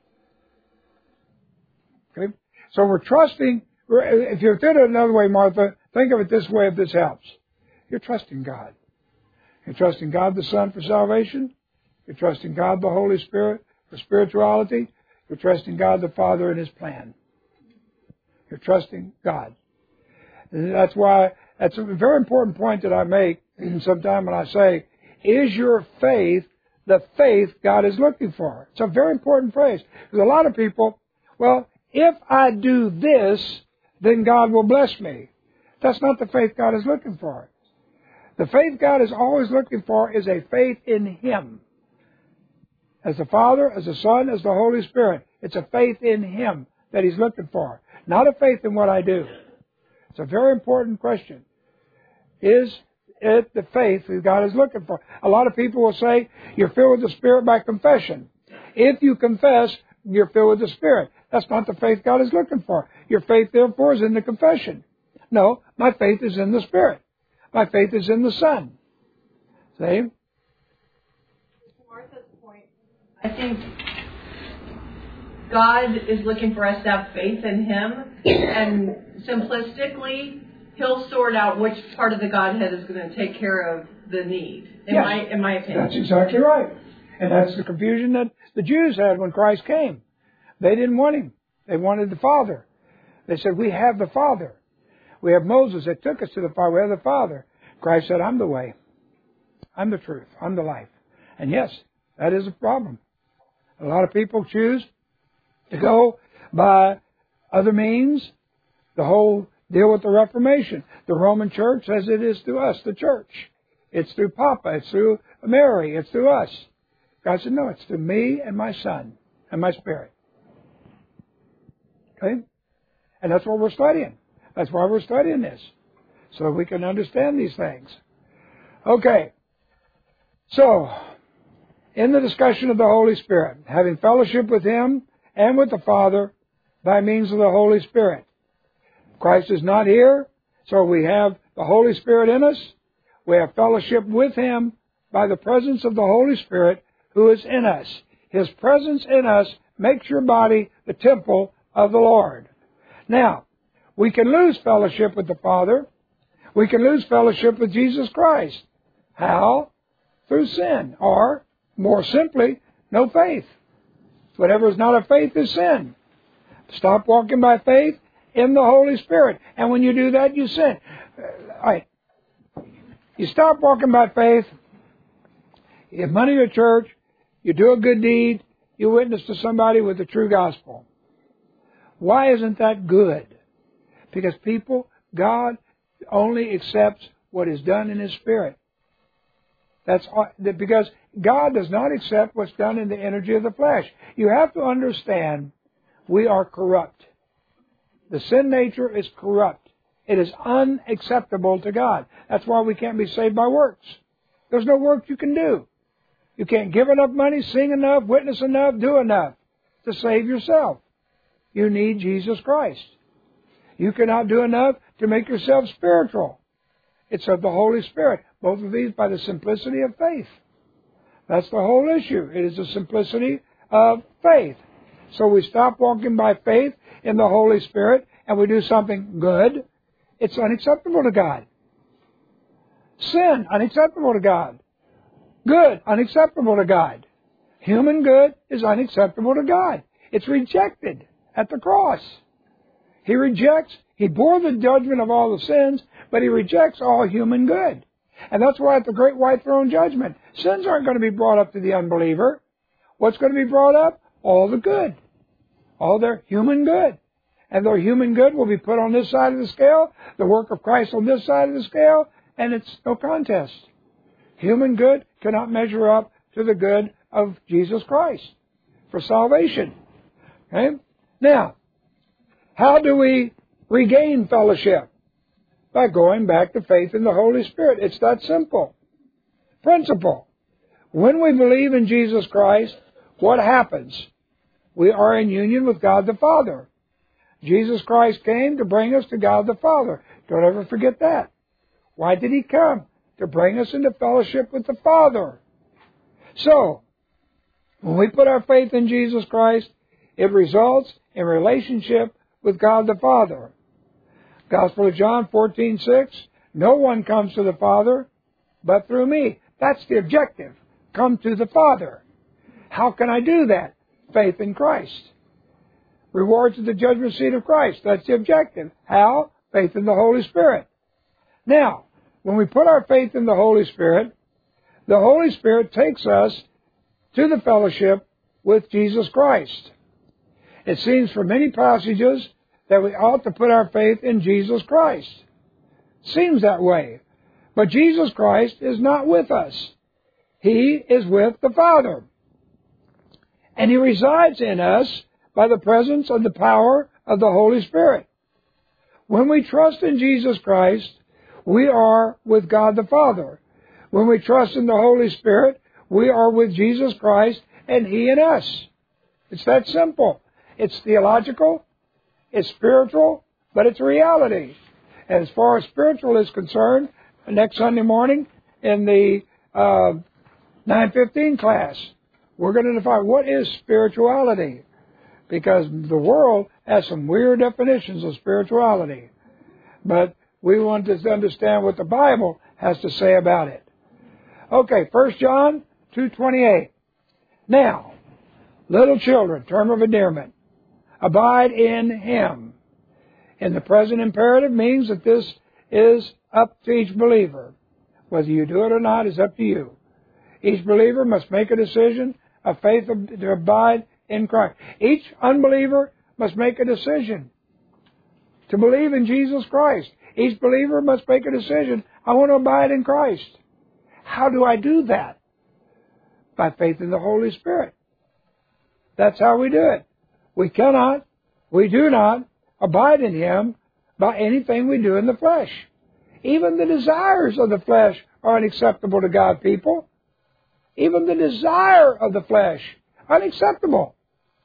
Okay. So we're trusting. If you did it another way, Martha, think of it this way if this helps. You're trusting God. You're trusting God the Son for salvation. You're trusting God the Holy Spirit for spirituality. You're trusting God the Father in His plan. You're trusting God. And that's why, that's a very important point that I make sometime when I say, is your faith the faith God is looking for? It's a very important phrase. Because a lot of people, well, if I do this, then God will bless me. That's not the faith God is looking for. The faith God is always looking for is a faith in Him. As the Father, as the Son, as the Holy Spirit. It's a faith in Him that He's looking for. Not a faith in what I do. It's a very important question. Is it the faith that God is looking for? A lot of people will say, you're filled with the Spirit by confession. If you confess, you're filled with the Spirit. That's not the faith God is looking for. Your faith, therefore, is in the confession. No, my faith is in the Spirit. My faith is in the Son. See? Martha's point, I think God is looking for us to have faith in Him, and simplistically, He'll sort out which part of the Godhead is going to take care of the need, in my opinion. That's exactly right. And that's the confusion that the Jews had when Christ came. They didn't want Him. They wanted the Father. They said, we have the Father. We have Moses that took us to the Father. We have the Father. Christ said, I'm the way. I'm the truth. I'm the life. And yes, that is a problem. A lot of people choose to go by other means. The whole deal with the Reformation. The Roman Church says it is through us, the church. It's through Papa. It's through Mary. It's through us. God said, no, it's through me and my Son and my Spirit. Okay? And that's what we're studying. That's why we're studying this. So we can understand these things. Okay. So, in the discussion of the Holy Spirit, having fellowship with Him and with the Father by means of the Holy Spirit. Christ is not here, so we have the Holy Spirit in us. We have fellowship with Him by the presence of the Holy Spirit who is in us. His presence in us makes your body the temple of the Lord. Now, we can lose fellowship with the Father. We can lose fellowship with Jesus Christ. How? Through sin. Or, more simply, no faith. Whatever is not of faith is sin. Stop walking by faith in the Holy Spirit. And when you do that, you sin. You stop walking by faith. You have money to church. You do a good deed. You witness to somebody with the true gospel. Why isn't that good? Because God only accepts what is done in His Spirit. Because God does not accept what's done in the energy of the flesh. You have to understand, we are corrupt. The sin nature is corrupt. It is unacceptable to God. That's why we can't be saved by works. There's no work you can do. You can't give enough money, sing enough, witness enough, do enough to save yourself. You need Jesus Christ. You cannot do enough to make yourself spiritual. It's of the Holy Spirit. Both of these by the simplicity of faith. That's the whole issue. It is the simplicity of faith. So we stop walking by faith in the Holy Spirit and we do something good. It's unacceptable to God. Sin, unacceptable to God. Good, unacceptable to God. Human good is unacceptable to God. It's rejected at the cross. He bore the judgment of all the sins, but He rejects all human good. And that's why at the great white throne judgment, sins aren't going to be brought up to the unbeliever. What's going to be brought up? All the good. All their human good. And their human good will be put on this side of the scale, the work of Christ on this side of the scale, and it's no contest. Human good cannot measure up to the good of Jesus Christ for salvation. Okay? Now, how do we regain fellowship? By going back to faith in the Holy Spirit. It's that simple. Principle. When we believe in Jesus Christ, what happens? We are in union with God the Father. Jesus Christ came to bring us to God the Father. Don't ever forget that. Why did He come? To bring us into fellowship with the Father. So, when we put our faith in Jesus Christ, it results in relationship with God the Father. Gospel of John 14:6, no one comes to the Father but through me. That's the objective. Come to the Father. How can I do that? Faith in Christ. Rewards at the judgment seat of Christ. That's the objective. How? Faith in the Holy Spirit. Now, when we put our faith in the Holy Spirit takes us to the fellowship with Jesus Christ. It seems from many passages that we ought to put our faith in Jesus Christ. Seems that way. But Jesus Christ is not with us. He is with the Father. And He resides in us by the presence of the power of the Holy Spirit. When we trust in Jesus Christ, we are with God the Father. When we trust in the Holy Spirit, we are with Jesus Christ and He in us. It's that simple. It's theological, it's spiritual, but it's reality. And as far as spiritual is concerned, next Sunday morning in the 9:15 class, we're going to define what is spirituality. Because the world has some weird definitions of spirituality. But we want to understand what the Bible has to say about it. Okay, 1 John 2:28. Now, little children, term of endearment, abide in Him. In the present imperative means that this is up to each believer. Whether you do it or not is up to you. Each believer must make a decision of faith to abide in Christ. Each unbeliever must make a decision to believe in Jesus Christ. Each believer must make a decision, I want to abide in Christ. How do I do that? By faith in the Holy Spirit. That's how we do it. We do not abide in Him by anything we do in the flesh. Even the desires of the flesh are unacceptable to God, people. even the desire of the flesh. Unacceptable.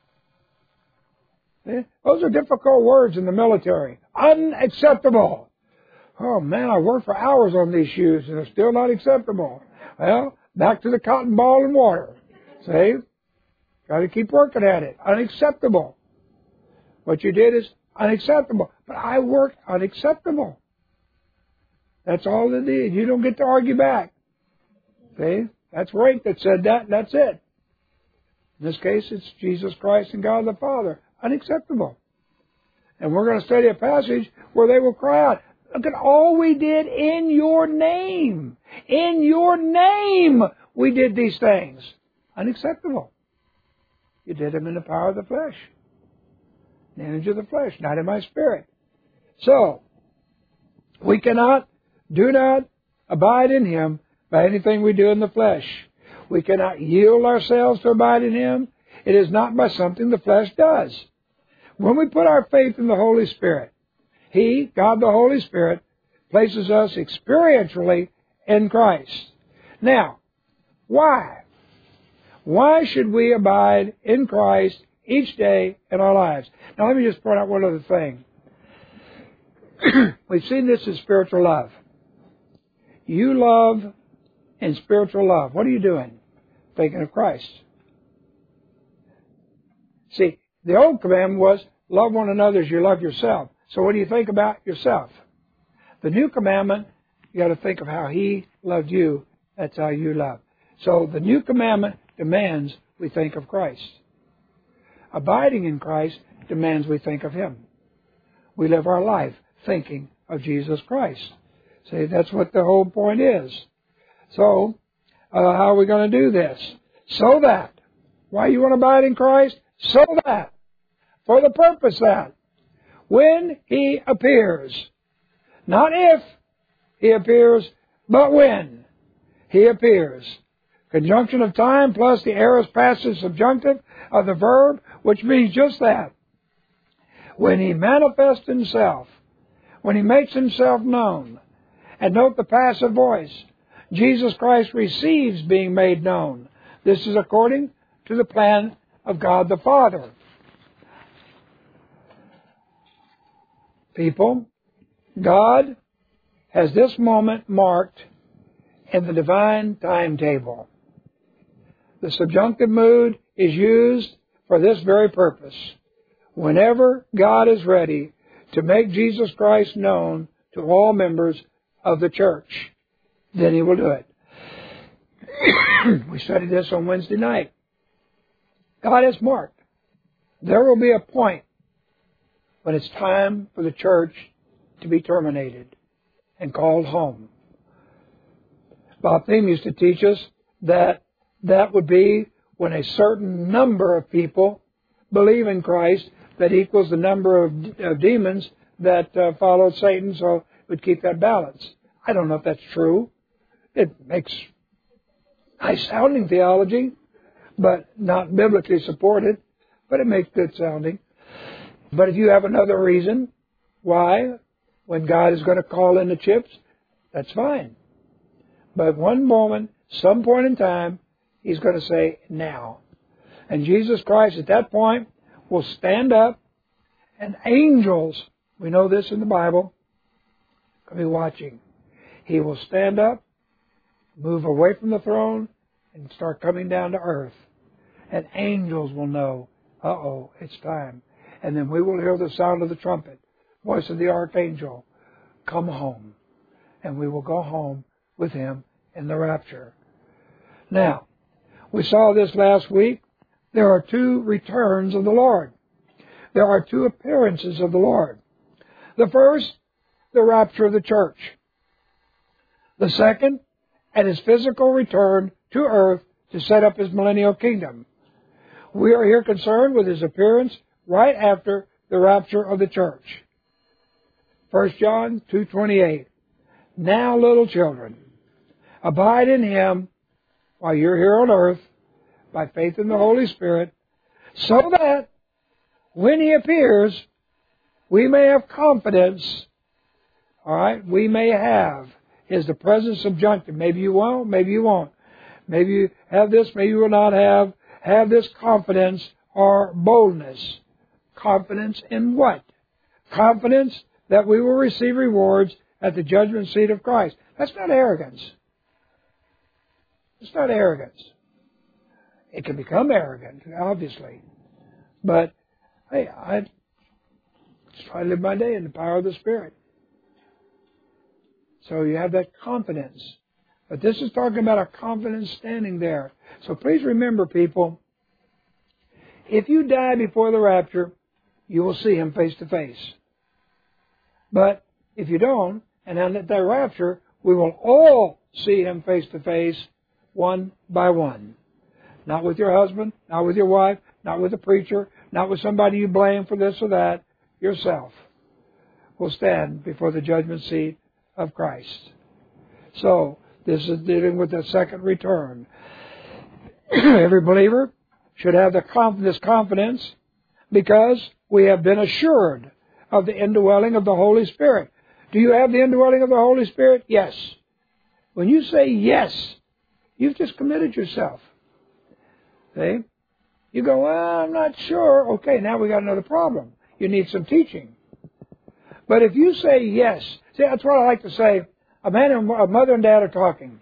Those are difficult words in the military. Unacceptable. Oh man, I worked for hours on these shoes and they're still not acceptable. Well, back to the cotton ball and water. See? Got to keep working at it. Unacceptable. What you did is unacceptable. But I worked unacceptable. That's all it is. You don't get to argue back. See? That's Rank that said that, and that's it. In this case, it's Jesus Christ and God the Father. Unacceptable. And we're going to study a passage where they will cry out, look at all we did in your name. In your name we did these things. Unacceptable. You did them in the power of the flesh. In the image of the flesh, not in my spirit. So, we do not abide in Him by anything we do in the flesh. We cannot yield ourselves to abide in Him. It is not by something the flesh does. When we put our faith in the Holy Spirit, He, God the Holy Spirit, places us experientially in Christ. Now, why? Why should we abide in Christ each day in our lives? Now, let me just point out one other thing. We've seen this in spiritual love. You love in spiritual love. What are you doing? Thinking of Christ. See, the old commandment was, love one another as you love yourself. So what do you think about yourself? The new commandment, you got to think of how He loved you. That's how you love. So the new commandment demands we think of Christ. Abiding in Christ demands we think of Him. We live our life thinking of Jesus Christ. See, that's what the whole point is. So, how are we going to do this? So that. Why you want to abide in Christ? So that. For the purpose that. When He appears. Not if He appears, but when He appears. Conjunction of time plus the aorist passive subjunctive of the verb, which means just that. When He manifests Himself. When He makes Himself known. And note the passive voice. Jesus Christ receives being made known. This is according to the plan of God the Father. People, God has this moment marked in the divine timetable. The subjunctive mood is used for this very purpose. Whenever God is ready to make Jesus Christ known to all members of the church, then He will do it. We studied this on Wednesday night. God has marked. There will be a point when it's time for the church to be terminated and called home. Bob Thiem used to teach us that that would be when a certain number of people believe in Christ that equals the number of demons that followed Satan, so it would keep that balance. I don't know if that's true. It makes nice sounding theology, but not biblically supported, but it makes good sounding. But if you have another reason why, when God is going to call in the chips, that's fine. But one moment, some point in time, He's going to say, now. And Jesus Christ at that point will stand up, and angels, we know this in the Bible, will be watching. He will stand up, move away from the throne, and start coming down to earth. And angels will know, uh-oh, it's time. And then we will hear the sound of the trumpet, voice of the archangel, come home. And we will go home with Him in the rapture. Now, we saw this last week. There are two returns of the Lord. There are two appearances of the Lord. The first, the rapture of the church. The second, at His physical return to earth to set up His millennial kingdom. We are here concerned with His appearance right after the rapture of the church. 1 John 2:28. Now, little children, abide in Him while you're here on earth by faith in the Holy Spirit, so that when He appears, we may have confidence. All right, we may have is the present subjunctive. Maybe you won't, maybe you won't. Maybe you have this, maybe you will not have. Have this confidence or boldness. Confidence in what? Confidence that we will receive rewards at the judgment seat of Christ. That's not arrogance. It's not arrogance. It can become arrogant, obviously. But, hey, I just try to live my day in the power of the Spirit. So you have that confidence. But this is talking about a confidence standing there. So please remember, people, if you die before the rapture, you will see Him face to face. But if you don't, and at that rapture, we will all see Him face to face, one by one. Not with your husband, not with your wife, not with a preacher, not with somebody you blame for this or that. Yourself will stand before the judgment seat of Christ. So, this is dealing with the second return. Every believer should have this confidence because we have been assured of the indwelling of the Holy Spirit. Do you have the indwelling of the Holy Spirit? Yes. When you say yes, you've just committed yourself. See? You go, well, I'm not sure. Okay, now we got another problem. You need some teaching. But if you say yes, see, that's what I like to say. A mother and dad are talking.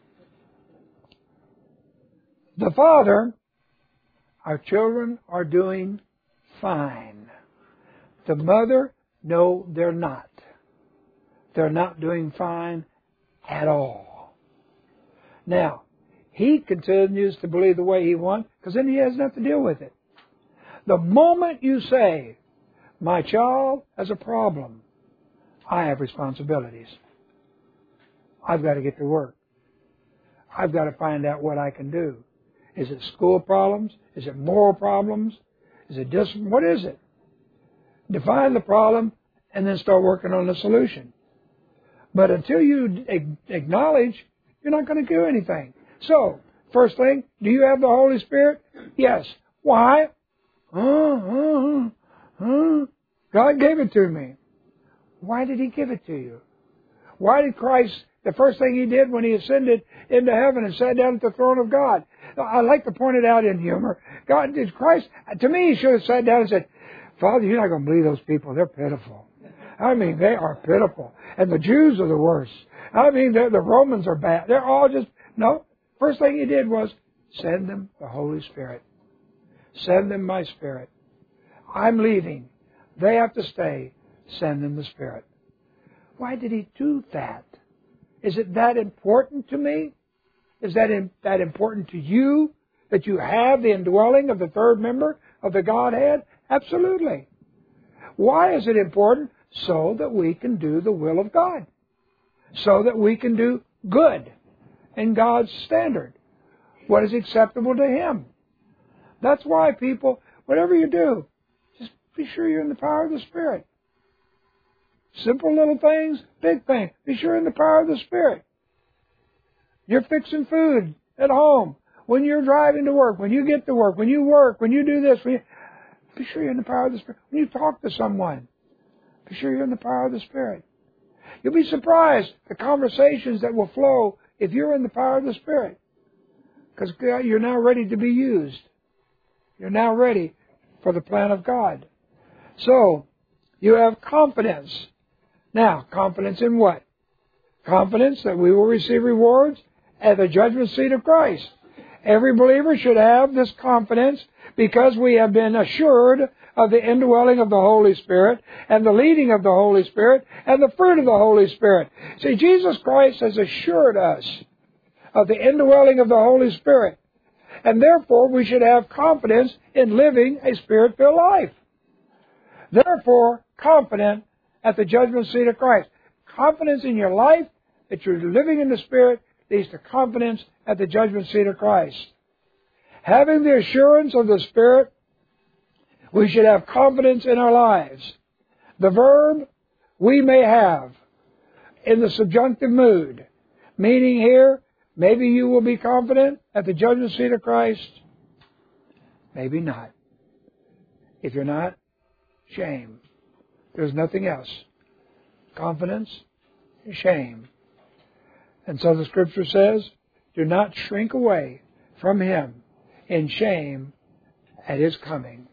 The father, our children are doing fine. The mother, no, they're not. They're not doing fine at all. Now, he continues to believe the way he wants, because then he has nothing to deal with it. The moment you say, my child has a problem, I have responsibilities. I've got to get to work. I've got to find out what I can do. Is it school problems? Is it moral problems? Is it discipline? What is it? Define the problem and then start working on the solution. But until you acknowledge, you're not going to do anything. So, first thing, do you have the Holy Spirit? Yes. Why? God gave it to me. Why did He give it to you? Why did Christ, the first thing He did when He ascended into heaven and sat down at the throne of God? I like to point it out in humor. God did Christ, to me, He should have sat down and said, Father, you're not going to believe those people. They're pitiful. I mean, they are pitiful. And the Jews are the worst. I mean, the Romans are bad. They're all just, no. First thing He did was send them the Holy Spirit. Send them my Spirit. I'm leaving. They have to stay. Send them the Spirit. Why did He do that? Is it that important to me? Is that important to you that you have the indwelling of the third member of the Godhead? Absolutely. Why is it important? So that we can do the will of God. So that we can do good in God's standard. What is acceptable to Him. That's why people, whatever you do, just be sure you're in the power of the Spirit. Simple little things, big things. Be sure you're in the power of the Spirit. You're fixing food at home. When you're driving to work, when you get to work, when you work, when you do this, be sure you're in the power of the Spirit. When you talk to someone, be sure you're in the power of the Spirit. You'll be surprised the conversations that will flow if you're in the power of the Spirit. Because you're now ready to be used. You're now ready for the plan of God. So, you have confidence. Now, confidence in what? Confidence that we will receive rewards at the judgment seat of Christ. Every believer should have this confidence because we have been assured of the indwelling of the Holy Spirit and the leading of the Holy Spirit and the fruit of the Holy Spirit. See, Jesus Christ has assured us of the indwelling of the Holy Spirit. And therefore, we should have confidence in living a Spirit-filled life. Therefore, confident at the judgment seat of Christ. Confidence in your life that you're living in the Spirit leads to confidence at the judgment seat of Christ. Having the assurance of the Spirit, we should have confidence in our lives. The verb we may have in the subjunctive mood, meaning here, maybe you will be confident at the judgment seat of Christ. Maybe not. If you're not, shame. There's nothing else. Confidence, shame. And so the Scripture says, do not shrink away from Him in shame at His coming.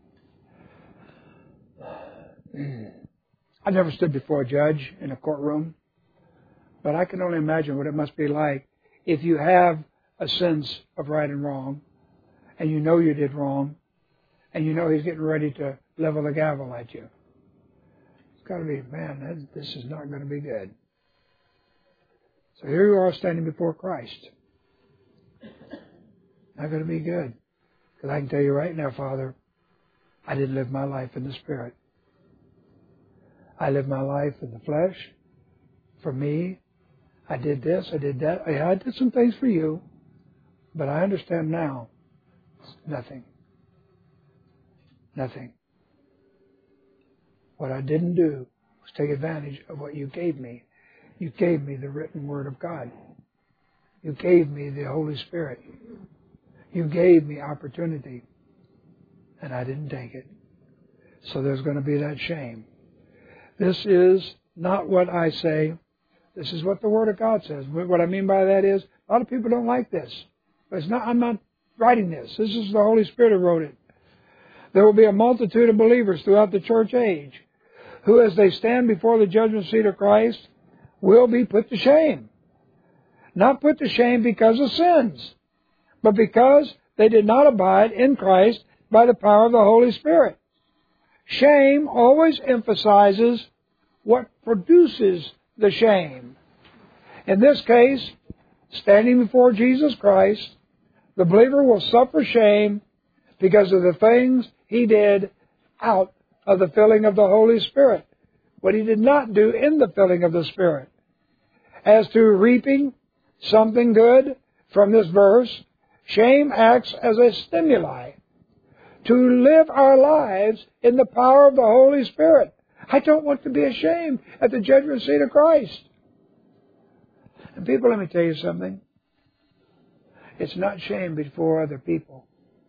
I've never stood before a judge in a courtroom, but I can only imagine what it must be like if you have a sense of right and wrong, and you know you did wrong, and you know He's getting ready to level the gavel at you. It's got to be, man, this is not going to be good. So here you are standing before Christ. Not going to be good. Because I can tell you right now, Father, I didn't live my life in the Spirit. I lived my life in the flesh. For me, I did this, I did that. I did some things for you, but I understand now. It's nothing. Nothing. What I didn't do was take advantage of what you gave me. You gave me the written Word of God. You gave me the Holy Spirit. You gave me opportunity, and I didn't take it. So there's going to be that shame. This is not what I say. This is what the Word of God says. What I mean by that is, a lot of people don't like this. But it's not. I'm not writing this. This is the Holy Spirit who wrote it. There will be a multitude of believers throughout the church age who, as they stand before the judgment seat of Christ, will be put to shame. Not put to shame because of sins, but because they did not abide in Christ by the power of the Holy Spirit. Shame always emphasizes what produces the shame. In this case, standing before Jesus Christ, the believer will suffer shame because of the things he did out of the filling of the Holy Spirit, what he did not do in the filling of the Spirit. As to reaping something good from this verse, shame acts as a stimuli to live our lives in the power of the Holy Spirit. I don't want to be ashamed at the judgment seat of Christ. And people, let me tell you something. It's not shame before other people.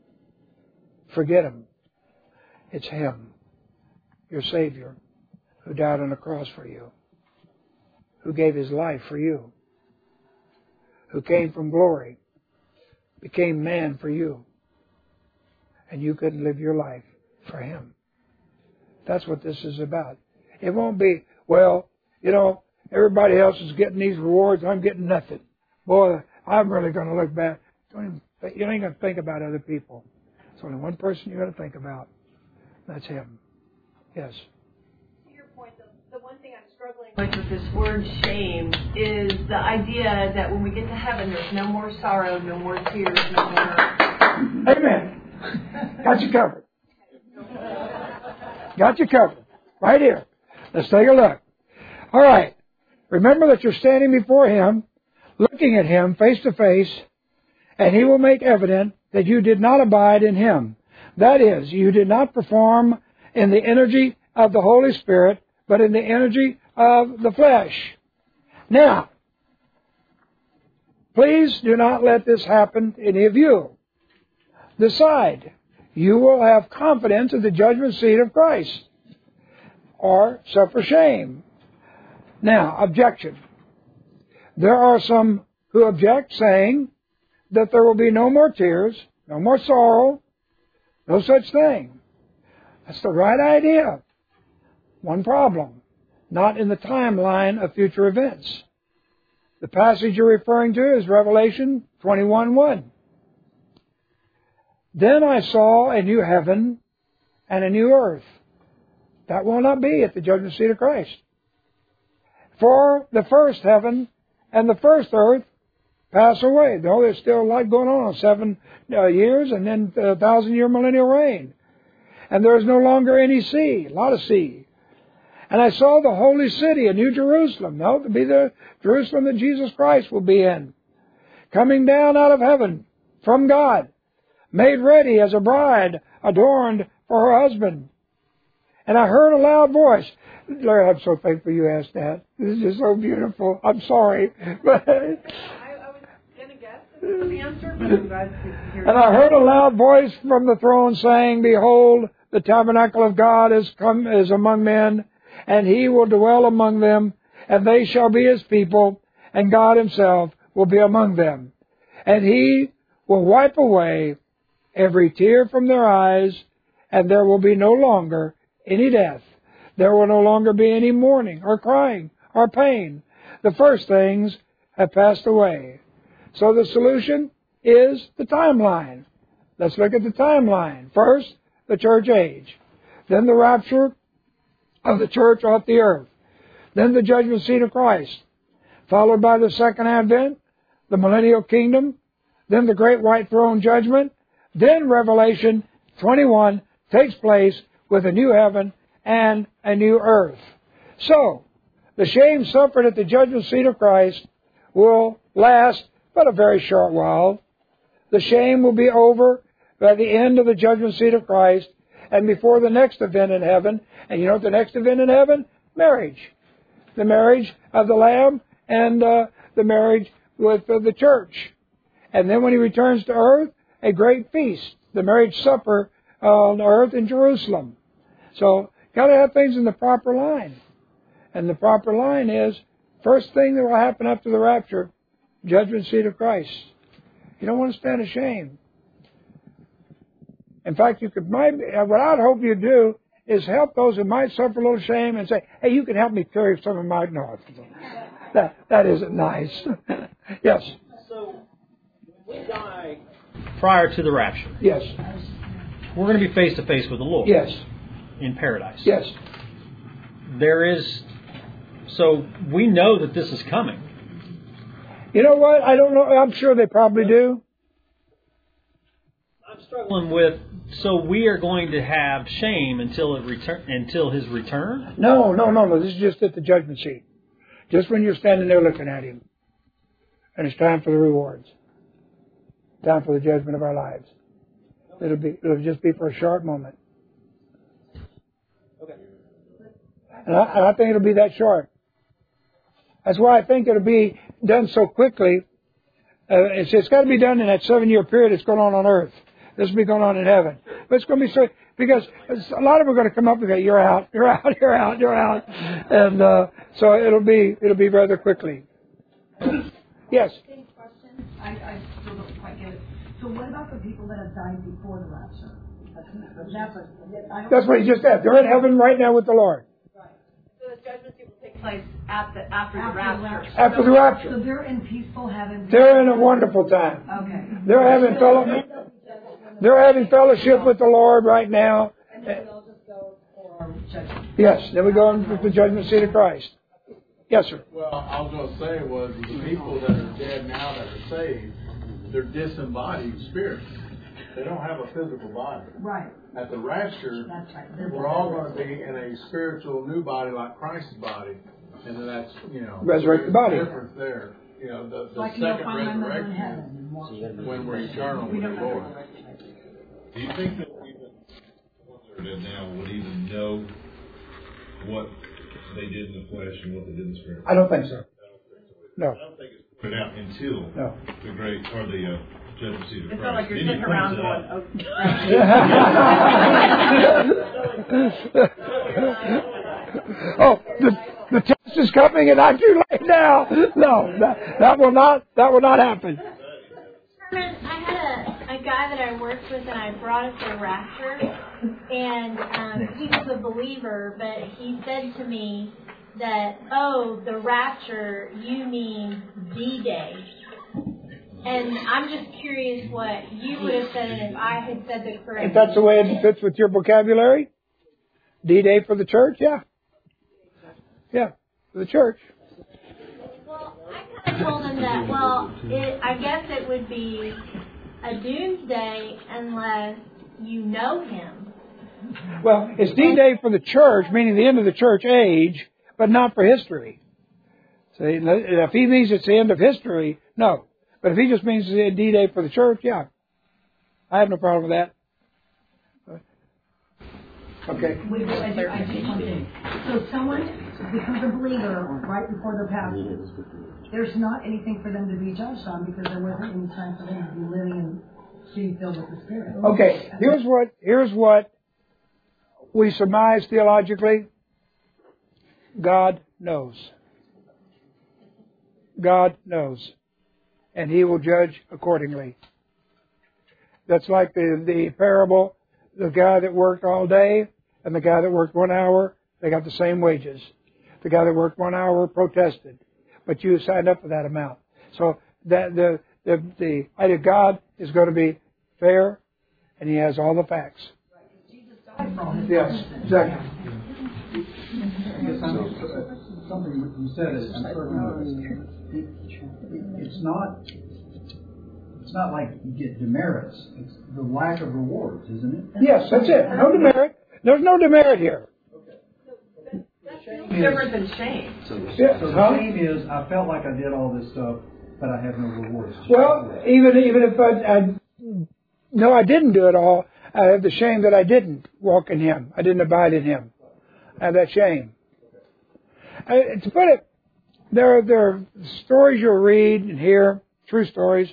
Forget Him. It's Him, your Savior, who died on the cross for you, who gave His life for you, who came from glory, became man for you, and you couldn't live your life for Him. That's what this is about. It won't be, well, everybody else is getting these rewards, I'm getting nothing. Boy, I'm really going to look bad. You ain't going to think about other people. There's only one person you're going to think about. That's Him. Yes. To your point, the one thing I'm struggling with this word shame is the idea that when we get to heaven, there's no more sorrow, no more tears, no more... Amen. Got you covered. Got you covered. Right here. Let's take a look. All right. Remember that you're standing before Him, looking at Him face to face, and He will make evident that you did not abide in Him. That is, you did not perform in the energy of the Holy Spirit, but in the energy of the flesh. Now, please do not let this happen to any of you. Decide. You will have confidence in the judgment seat of Christ, or suffer shame. Now, objection. There are some who object, saying that there will be no more tears, no more sorrow, no such thing. That's the right idea. One problem. Not in the timeline of future events. The passage you're referring to is Revelation 21:1. Then I saw a new heaven and a new earth. That will not be at the judgment seat of Christ. For the first heaven and the first earth pass away. Though there's still a lot going on 7 years and then 1,000-year millennial reign. And there is no longer any sea, a lot of sea. And I saw the holy city, a new Jerusalem. No, to be the Jerusalem that Jesus Christ will be in. Coming down out of heaven from God. Made ready as a bride adorned for her husband. And I heard a loud voice. Larry, I'm so thankful you asked that. This is just so beautiful. I'm sorry. But I was going to guess the answer, but I'm glad to hear it. And I heard a loud voice from the throne saying, Behold, the tabernacle of God is among men, and He will dwell among them, and they shall be His people, and God Himself will be among them. And He will wipe away every tear from their eyes, and there will be no longer any death. There will no longer be any mourning or crying or pain. The first things have passed away. So the solution is the timeline. Let's look at the timeline. First, the church age. Then the rapture of the church off the earth. Then the judgment seat of Christ. Followed by the second advent, the millennial kingdom. Then the great white throne judgment. Then Revelation 21 takes place with a new heaven and a new earth. So, the shame suffered at the judgment seat of Christ will last but a very short while. The shame will be over by the end of the judgment seat of Christ and before the next event in heaven. And you know what the next event in heaven? Marriage. The marriage of the Lamb and the marriage with the church. And then when He returns to earth, a great feast, the marriage supper on earth in Jerusalem. So, got to have things in the proper line. And the proper line is, first thing that will happen after the rapture, judgment seat of Christ. You don't want to stand ashamed. In fact, what I'd hope you do is help those who might suffer a little shame and say, hey, you can help me carry some of my... No, that isn't nice. Yes? So, when we die prior to the rapture, yes, we're going to be face to face with the Lord. Yes. In paradise. Yes. So we know that this is coming. You know what? I don't know. I'm sure they probably do. I'm struggling with, so we are going to have shame until His return? No. This is just at the judgment seat. Just when you're standing there looking at Him. And it's time for the rewards. Time for the judgment of our lives. It'll just be for a short moment. Okay. And I think it'll be that short. That's why I think it'll be done so quickly. It's got to be done in that 7-year period that's going on earth. This will be going on in heaven. But it's going to be so, because a lot of them are going to come up and go, you're out. And so it'll be rather quickly. Yes? I still don't quite get it. So what about the people that have died before the rapture? That's what he just said. They're in heaven right now with the Lord. Right. So the judgment seat will take place after the rapture. After the rapture. So they're in peaceful heaven. They're in a wonderful time. Okay. They're having fellowship with the Lord right now. And then they'll just go for judgment. Yes. Then we go into the judgment seat of Christ. Yes, sir. Well, I was going to say was the people that are dead now that are saved, they're disembodied spirits. They don't have a physical body. Right. At the rapture, that's right. We're all going to be in a spiritual new body like Christ's body. And then that's, resurrected body. Difference there. The like second resurrection when we're eternal with the Lord. Do you think that even the ones that are dead now would even know what they did in the flesh and what they did in the spirit? I don't think so. No. I don't think it's put out until the great or the judgment seat of Christ. It's not like you're sitting around going, oh, the test is coming and I'm too late now. No, that will not happen. Herman, I had a guy that I worked with and I brought us to rapture, and he was a believer, but he said to me that, the rapture, you mean D-Day. And I'm just curious what you would have said if I had said the correct. If that's the way it fits with your vocabulary, D-Day for the church, yeah. Yeah, for the church. Well, I kind of told him that, I guess it would be a doomsday unless you know Him. Well, it's D-Day for the church, meaning the end of the church age, but not for history. So if he means it's the end of history, no. But if he just means it's D-Day for the church, yeah. I have no problem with that. Okay. I just one thing. So if someone becomes a believer right before their passing, there's not anything for them to be judged on because there wasn't any time for them to be living and being filled with the Spirit. Okay. Here's what we surmise theologically. God knows. God knows. And He will judge accordingly. That's like the parable, the guy that worked all day and the guy that worked 1 hour, they got the same wages. The guy that worked 1 hour protested, but you signed up for that amount. So that the idea of God is going to be fair, and He has all the facts. Yes, exactly. I guess something you said is it's not like you get demerits. It's the lack of rewards, isn't it? Yes, that's it. No demerit. There's no demerit here. Different than shame. So the shame is I felt like I did all this stuff, but I have no rewards. Well, even if I didn't do it all, I have the shame that I didn't walk in Him. I didn't abide in Him. I have that shame. To put it, there are stories you'll read and hear, true stories.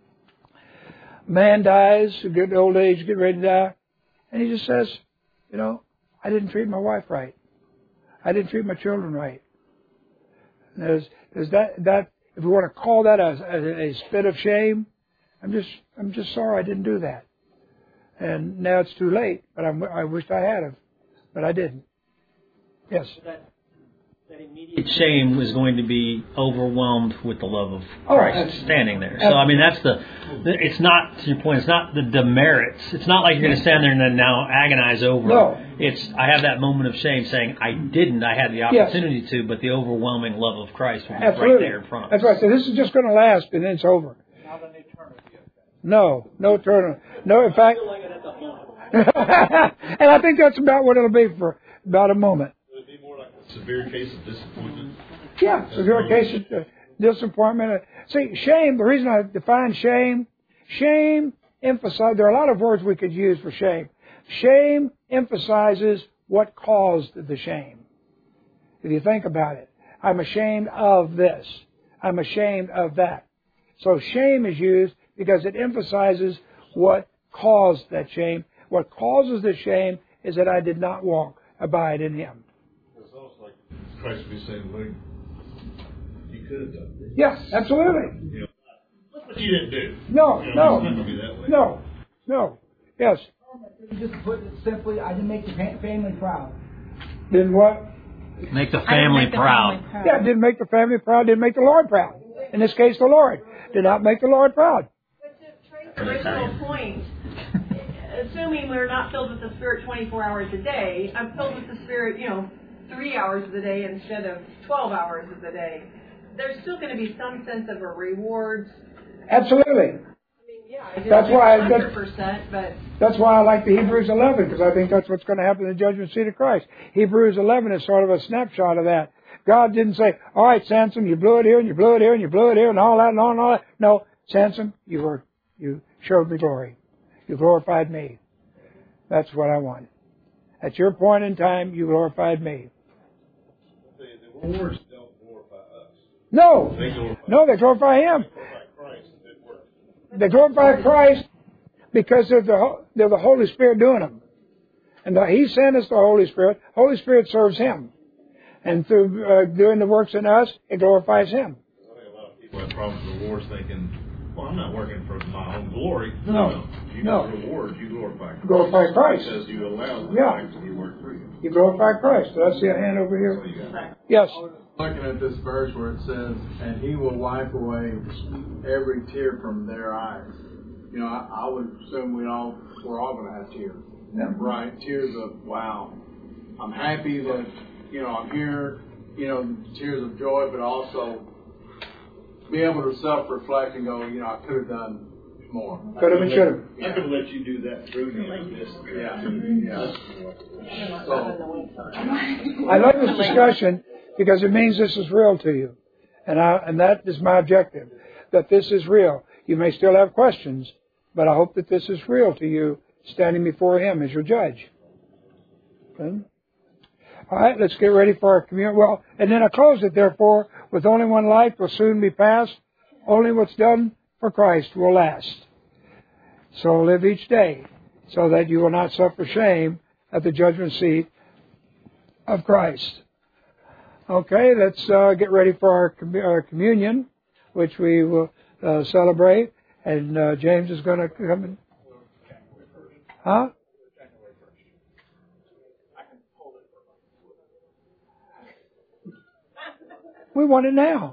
Man dies, get old age, get ready to die, and he just says, I didn't treat my wife right. I didn't treat my children right. There's that if we want to call that a spit of shame, I'm just sorry I didn't do that. And now it's too late, but I wished I had have, but I didn't. Yes. That immediate shame was going to be overwhelmed with the love of Christ standing there. So I mean, that's it's not, to your point, it's not the demerits. It's not like you're going to stand there and then now agonize over. No. It's, I have that moment of shame saying, I had the opportunity to, but the overwhelming love of Christ was right there in front of us. That's right. So this is just going to last and then it's over. Not an eternity. No eternity. No, in fact. And I think that's about what it'll be for about a moment. Severe case of disappointment. Yeah, severe case of disappointment. See, shame, the reason I define shame emphasizes, there are a lot of words we could use for shame. Shame emphasizes what caused the shame. If you think about it, I'm ashamed of this. I'm ashamed of that. So shame is used because it emphasizes what caused that shame. What causes the shame is that I did not abide in Him. Christ would be saying, well, you could have done this. Yes, absolutely. But you didn't do. No. It's not going to be that way. No. Yes. Just put it simply, I didn't make the family proud. Didn't what? Make the family proud. Yeah, didn't make the family proud, didn't make the Lord proud. In this case, the Lord did not make the Lord proud. But to trace the original point, assuming we're not filled with the Spirit 24 hours a day, I'm filled with the Spirit, 3 hours of the day instead of 12 hours of the day, there's still going to be some sense of a reward. Absolutely. That's why 100%, but that's why I like the Hebrews 11, because I think that's what's going to happen in the judgment seat of Christ. Hebrews 11 is sort of a snapshot of that. God didn't say, all right, Samson, you blew it here, and you blew it here, and you blew it here, and all that, and all that. No, Samson, you showed me glory. You glorified me. That's what I want. At your point in time, you glorified me. The rewards don't glorify us. No. They glorify Him. They glorify They glorify Christ. Christ because they're the Holy Spirit doing them. And He sent us the Holy Spirit. Holy Spirit serves Him. And through doing the works in us, it glorifies Him. I think a lot of people have problems with rewards thinking, well, I'm not working for my own glory. No. You get rewards, you glorify Christ. Glorify Christ. Because you allow the fact that He worked through you. You glorify Christ. Do I see a hand over here? Yes. Looking at this verse where it says, and He will wipe away every tear from their eyes. I would assume we're all going to have tears. Yeah. Right? Tears of, wow, I'm happy that, I'm here, tears of joy, but also be able to self-reflect and go, I could have done more. Could have and should have. I could let you do that through me like this. Yeah. I love this discussion because it means this is real to you. And that is my objective, that this is real. You may still have questions, but I hope that this is real to you, standing before Him as your judge. Okay? All right, let's get ready for our communion. Well, and then I close it, therefore, with only one life will soon be past. Only what's done for Christ will last. So live each day so that you will not suffer shame at the judgment seat of Christ. Okay, let's get ready for our communion, which we will celebrate. And James is going to come and Huh? We want it now.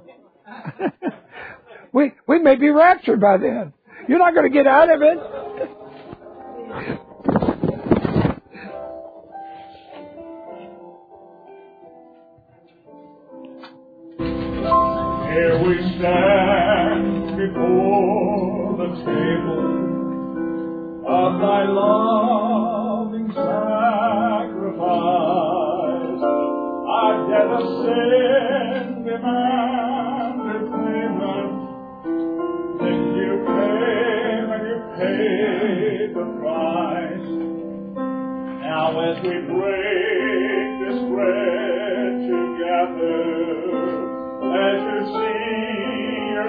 we may be raptured by then. You're not going to get out of it. Here we stand before the table of thy loving sacrifice. Our debt of sin demanded payment. Then you came and you paid the price. Now as we break this bread together, as you see your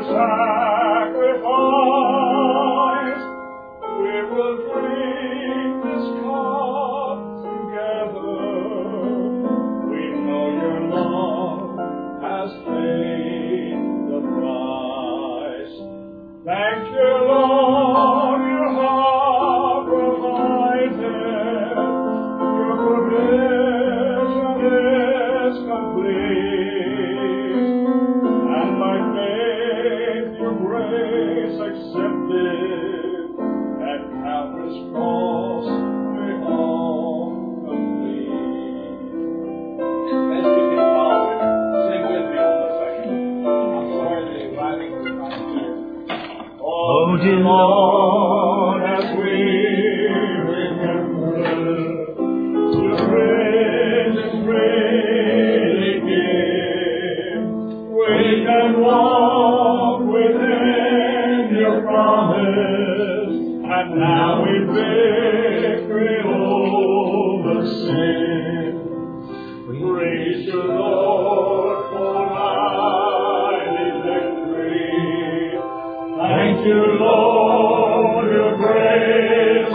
sacrifice, we will drink this cup together. We know your love has paid the price. Thank you, Lord, you have provided. Your provision is complete. And by faith your grace accepted at Calvary's cross we all complete. As we can follow it, sing with me on the second. I'm sorry the writing was not clear. Oh dear Lord, as we remember the risen freely give, we can walk within your promise, and now we victory over sin. Praise you, Lord, for mighty victory. Thank you, Lord, your grace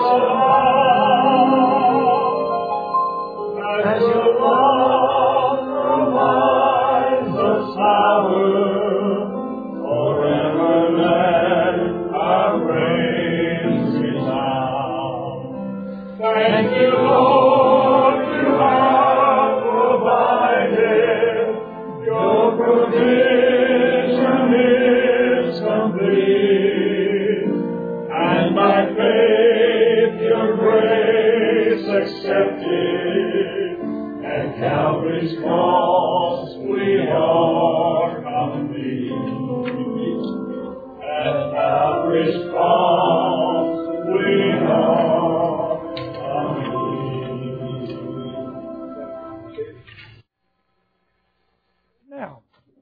above. As your love provides us power, forever let our praise resound. Thank you, Lord, you have provided. Your provision is complete. And by faith your grace accepted. At Calvary's cross we are complete. At Calvary's cross we are complete. Now,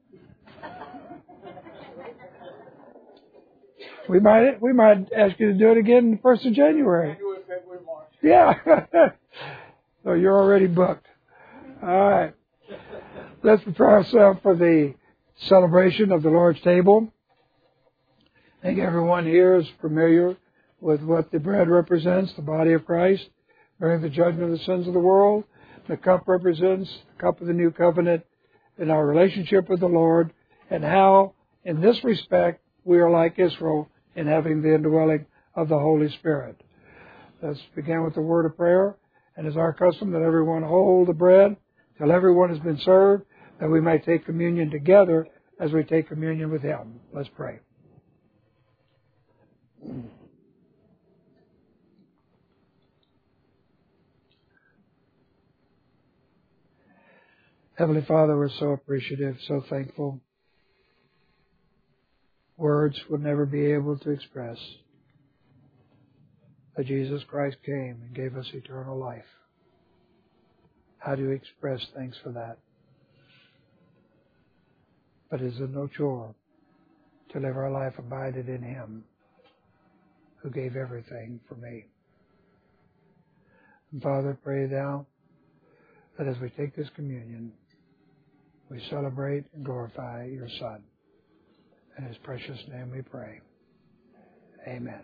we might ask you to do it again the 1st of January. February, March. Yeah. So you're already booked. All right. Let's prepare ourselves for the celebration of the Lord's table. I think everyone here is familiar with what the bread represents, the body of Christ, bearing the judgment of the sins of the world. The cup represents the cup of the new covenant in our relationship with the Lord, and how, in this respect, we are like Israel in having the indwelling of the Holy Spirit. Let's begin with the word of prayer, and it's our custom that everyone hold the bread till everyone has been served, that we may take communion together as we take communion with Him. Let's pray. Heavenly Father, we're so appreciative, so thankful. Words would never be able to express that Jesus Christ came and gave us eternal life. How do you express thanks for that? But is it no chore to live our life abided in Him who gave everything for me? And Father, pray Thou that as we take this communion, we celebrate and glorify Your Son. In His precious name we pray. Amen.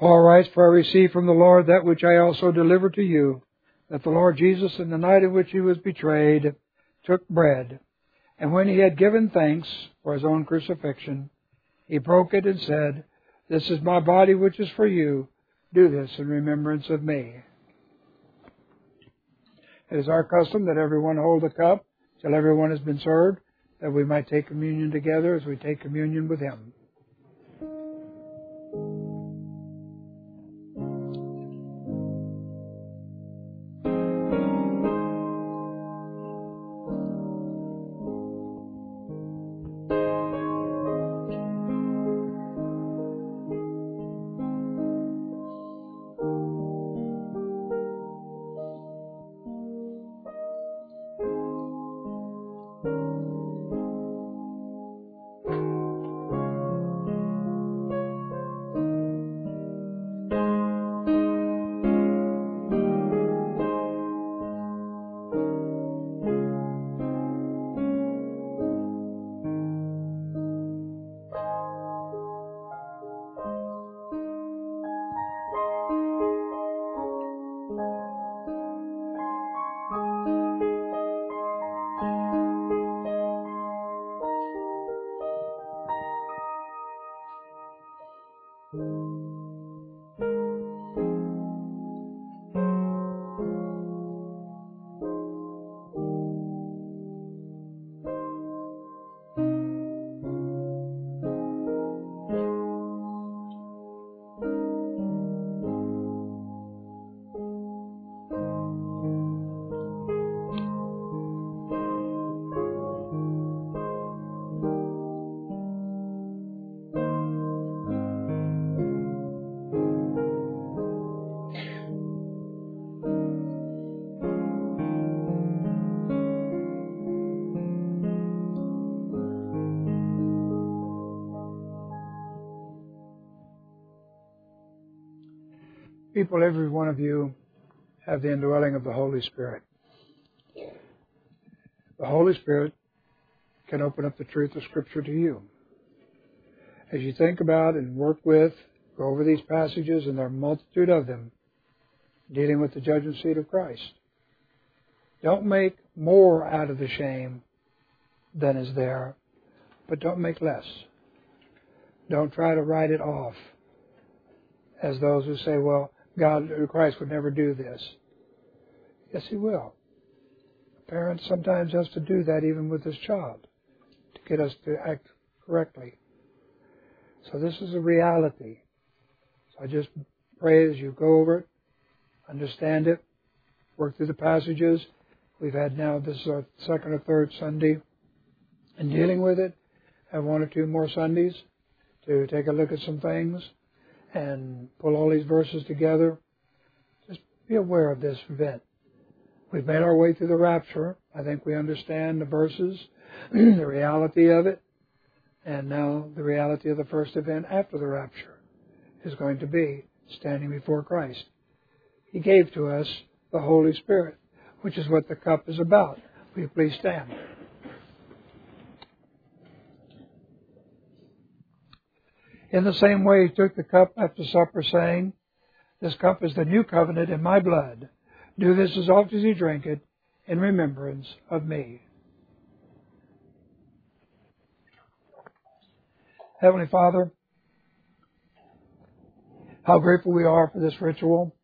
Paul writes, "For I received from the Lord that which I also delivered to you, that the Lord Jesus, in the night in which he was betrayed, took bread. And when he had given thanks for his own crucifixion, he broke it and said, 'This is my body which is for you. Do this in remembrance of me.'" It is our custom that everyone hold a cup till everyone has been served, that we might take communion together as we take communion with him. People, every one of you have the indwelling of the Holy Spirit. The Holy Spirit can open up the truth of Scripture to you. As you think about and work with, go over these passages, and there are a multitude of them, dealing with the judgment seat of Christ. Don't make more out of the shame than is there, but don't make less. Don't try to write it off as those who say, well, Christ would never do this. Yes, He will. A parent sometimes has to do that even with his child to get us to act correctly. So this is a reality. So I just pray as you go over it, understand it, work through the passages. We've had now, this is our second or third Sunday in dealing with it. Have one or two more Sundays to take a look at some things and pull all these verses together. Just be aware of this event. We've made our way through the rapture. I think we understand the verses, the reality of it, and now the reality of the first event after the rapture is going to be standing before Christ. He gave to us the Holy Spirit, which is what the cup is about. Will you please stand? In the same way, He took the cup after supper, saying, "This cup is the new covenant in my blood. Do this as often as you drink it in remembrance of me." Heavenly Father, how grateful we are for this ritual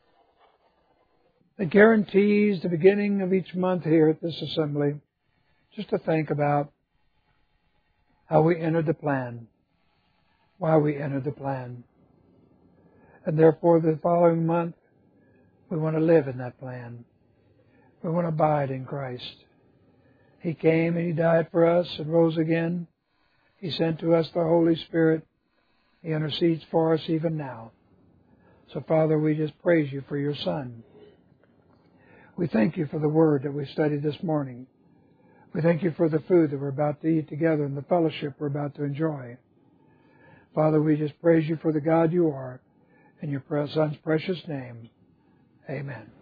that guarantees the beginning of each month here at this assembly, just to think about how we entered the plan, why we entered the plan. And therefore, the following month, we want to live in that plan. We want to abide in Christ. He came and He died for us and rose again. He sent to us the Holy Spirit. He intercedes for us even now. So, Father, we just praise You for Your Son. We thank You for the Word that we studied this morning. We thank You for the food that we're about to eat together and the fellowship we're about to enjoy. Father, we just praise You for the God You are. In Your Son's precious name, amen.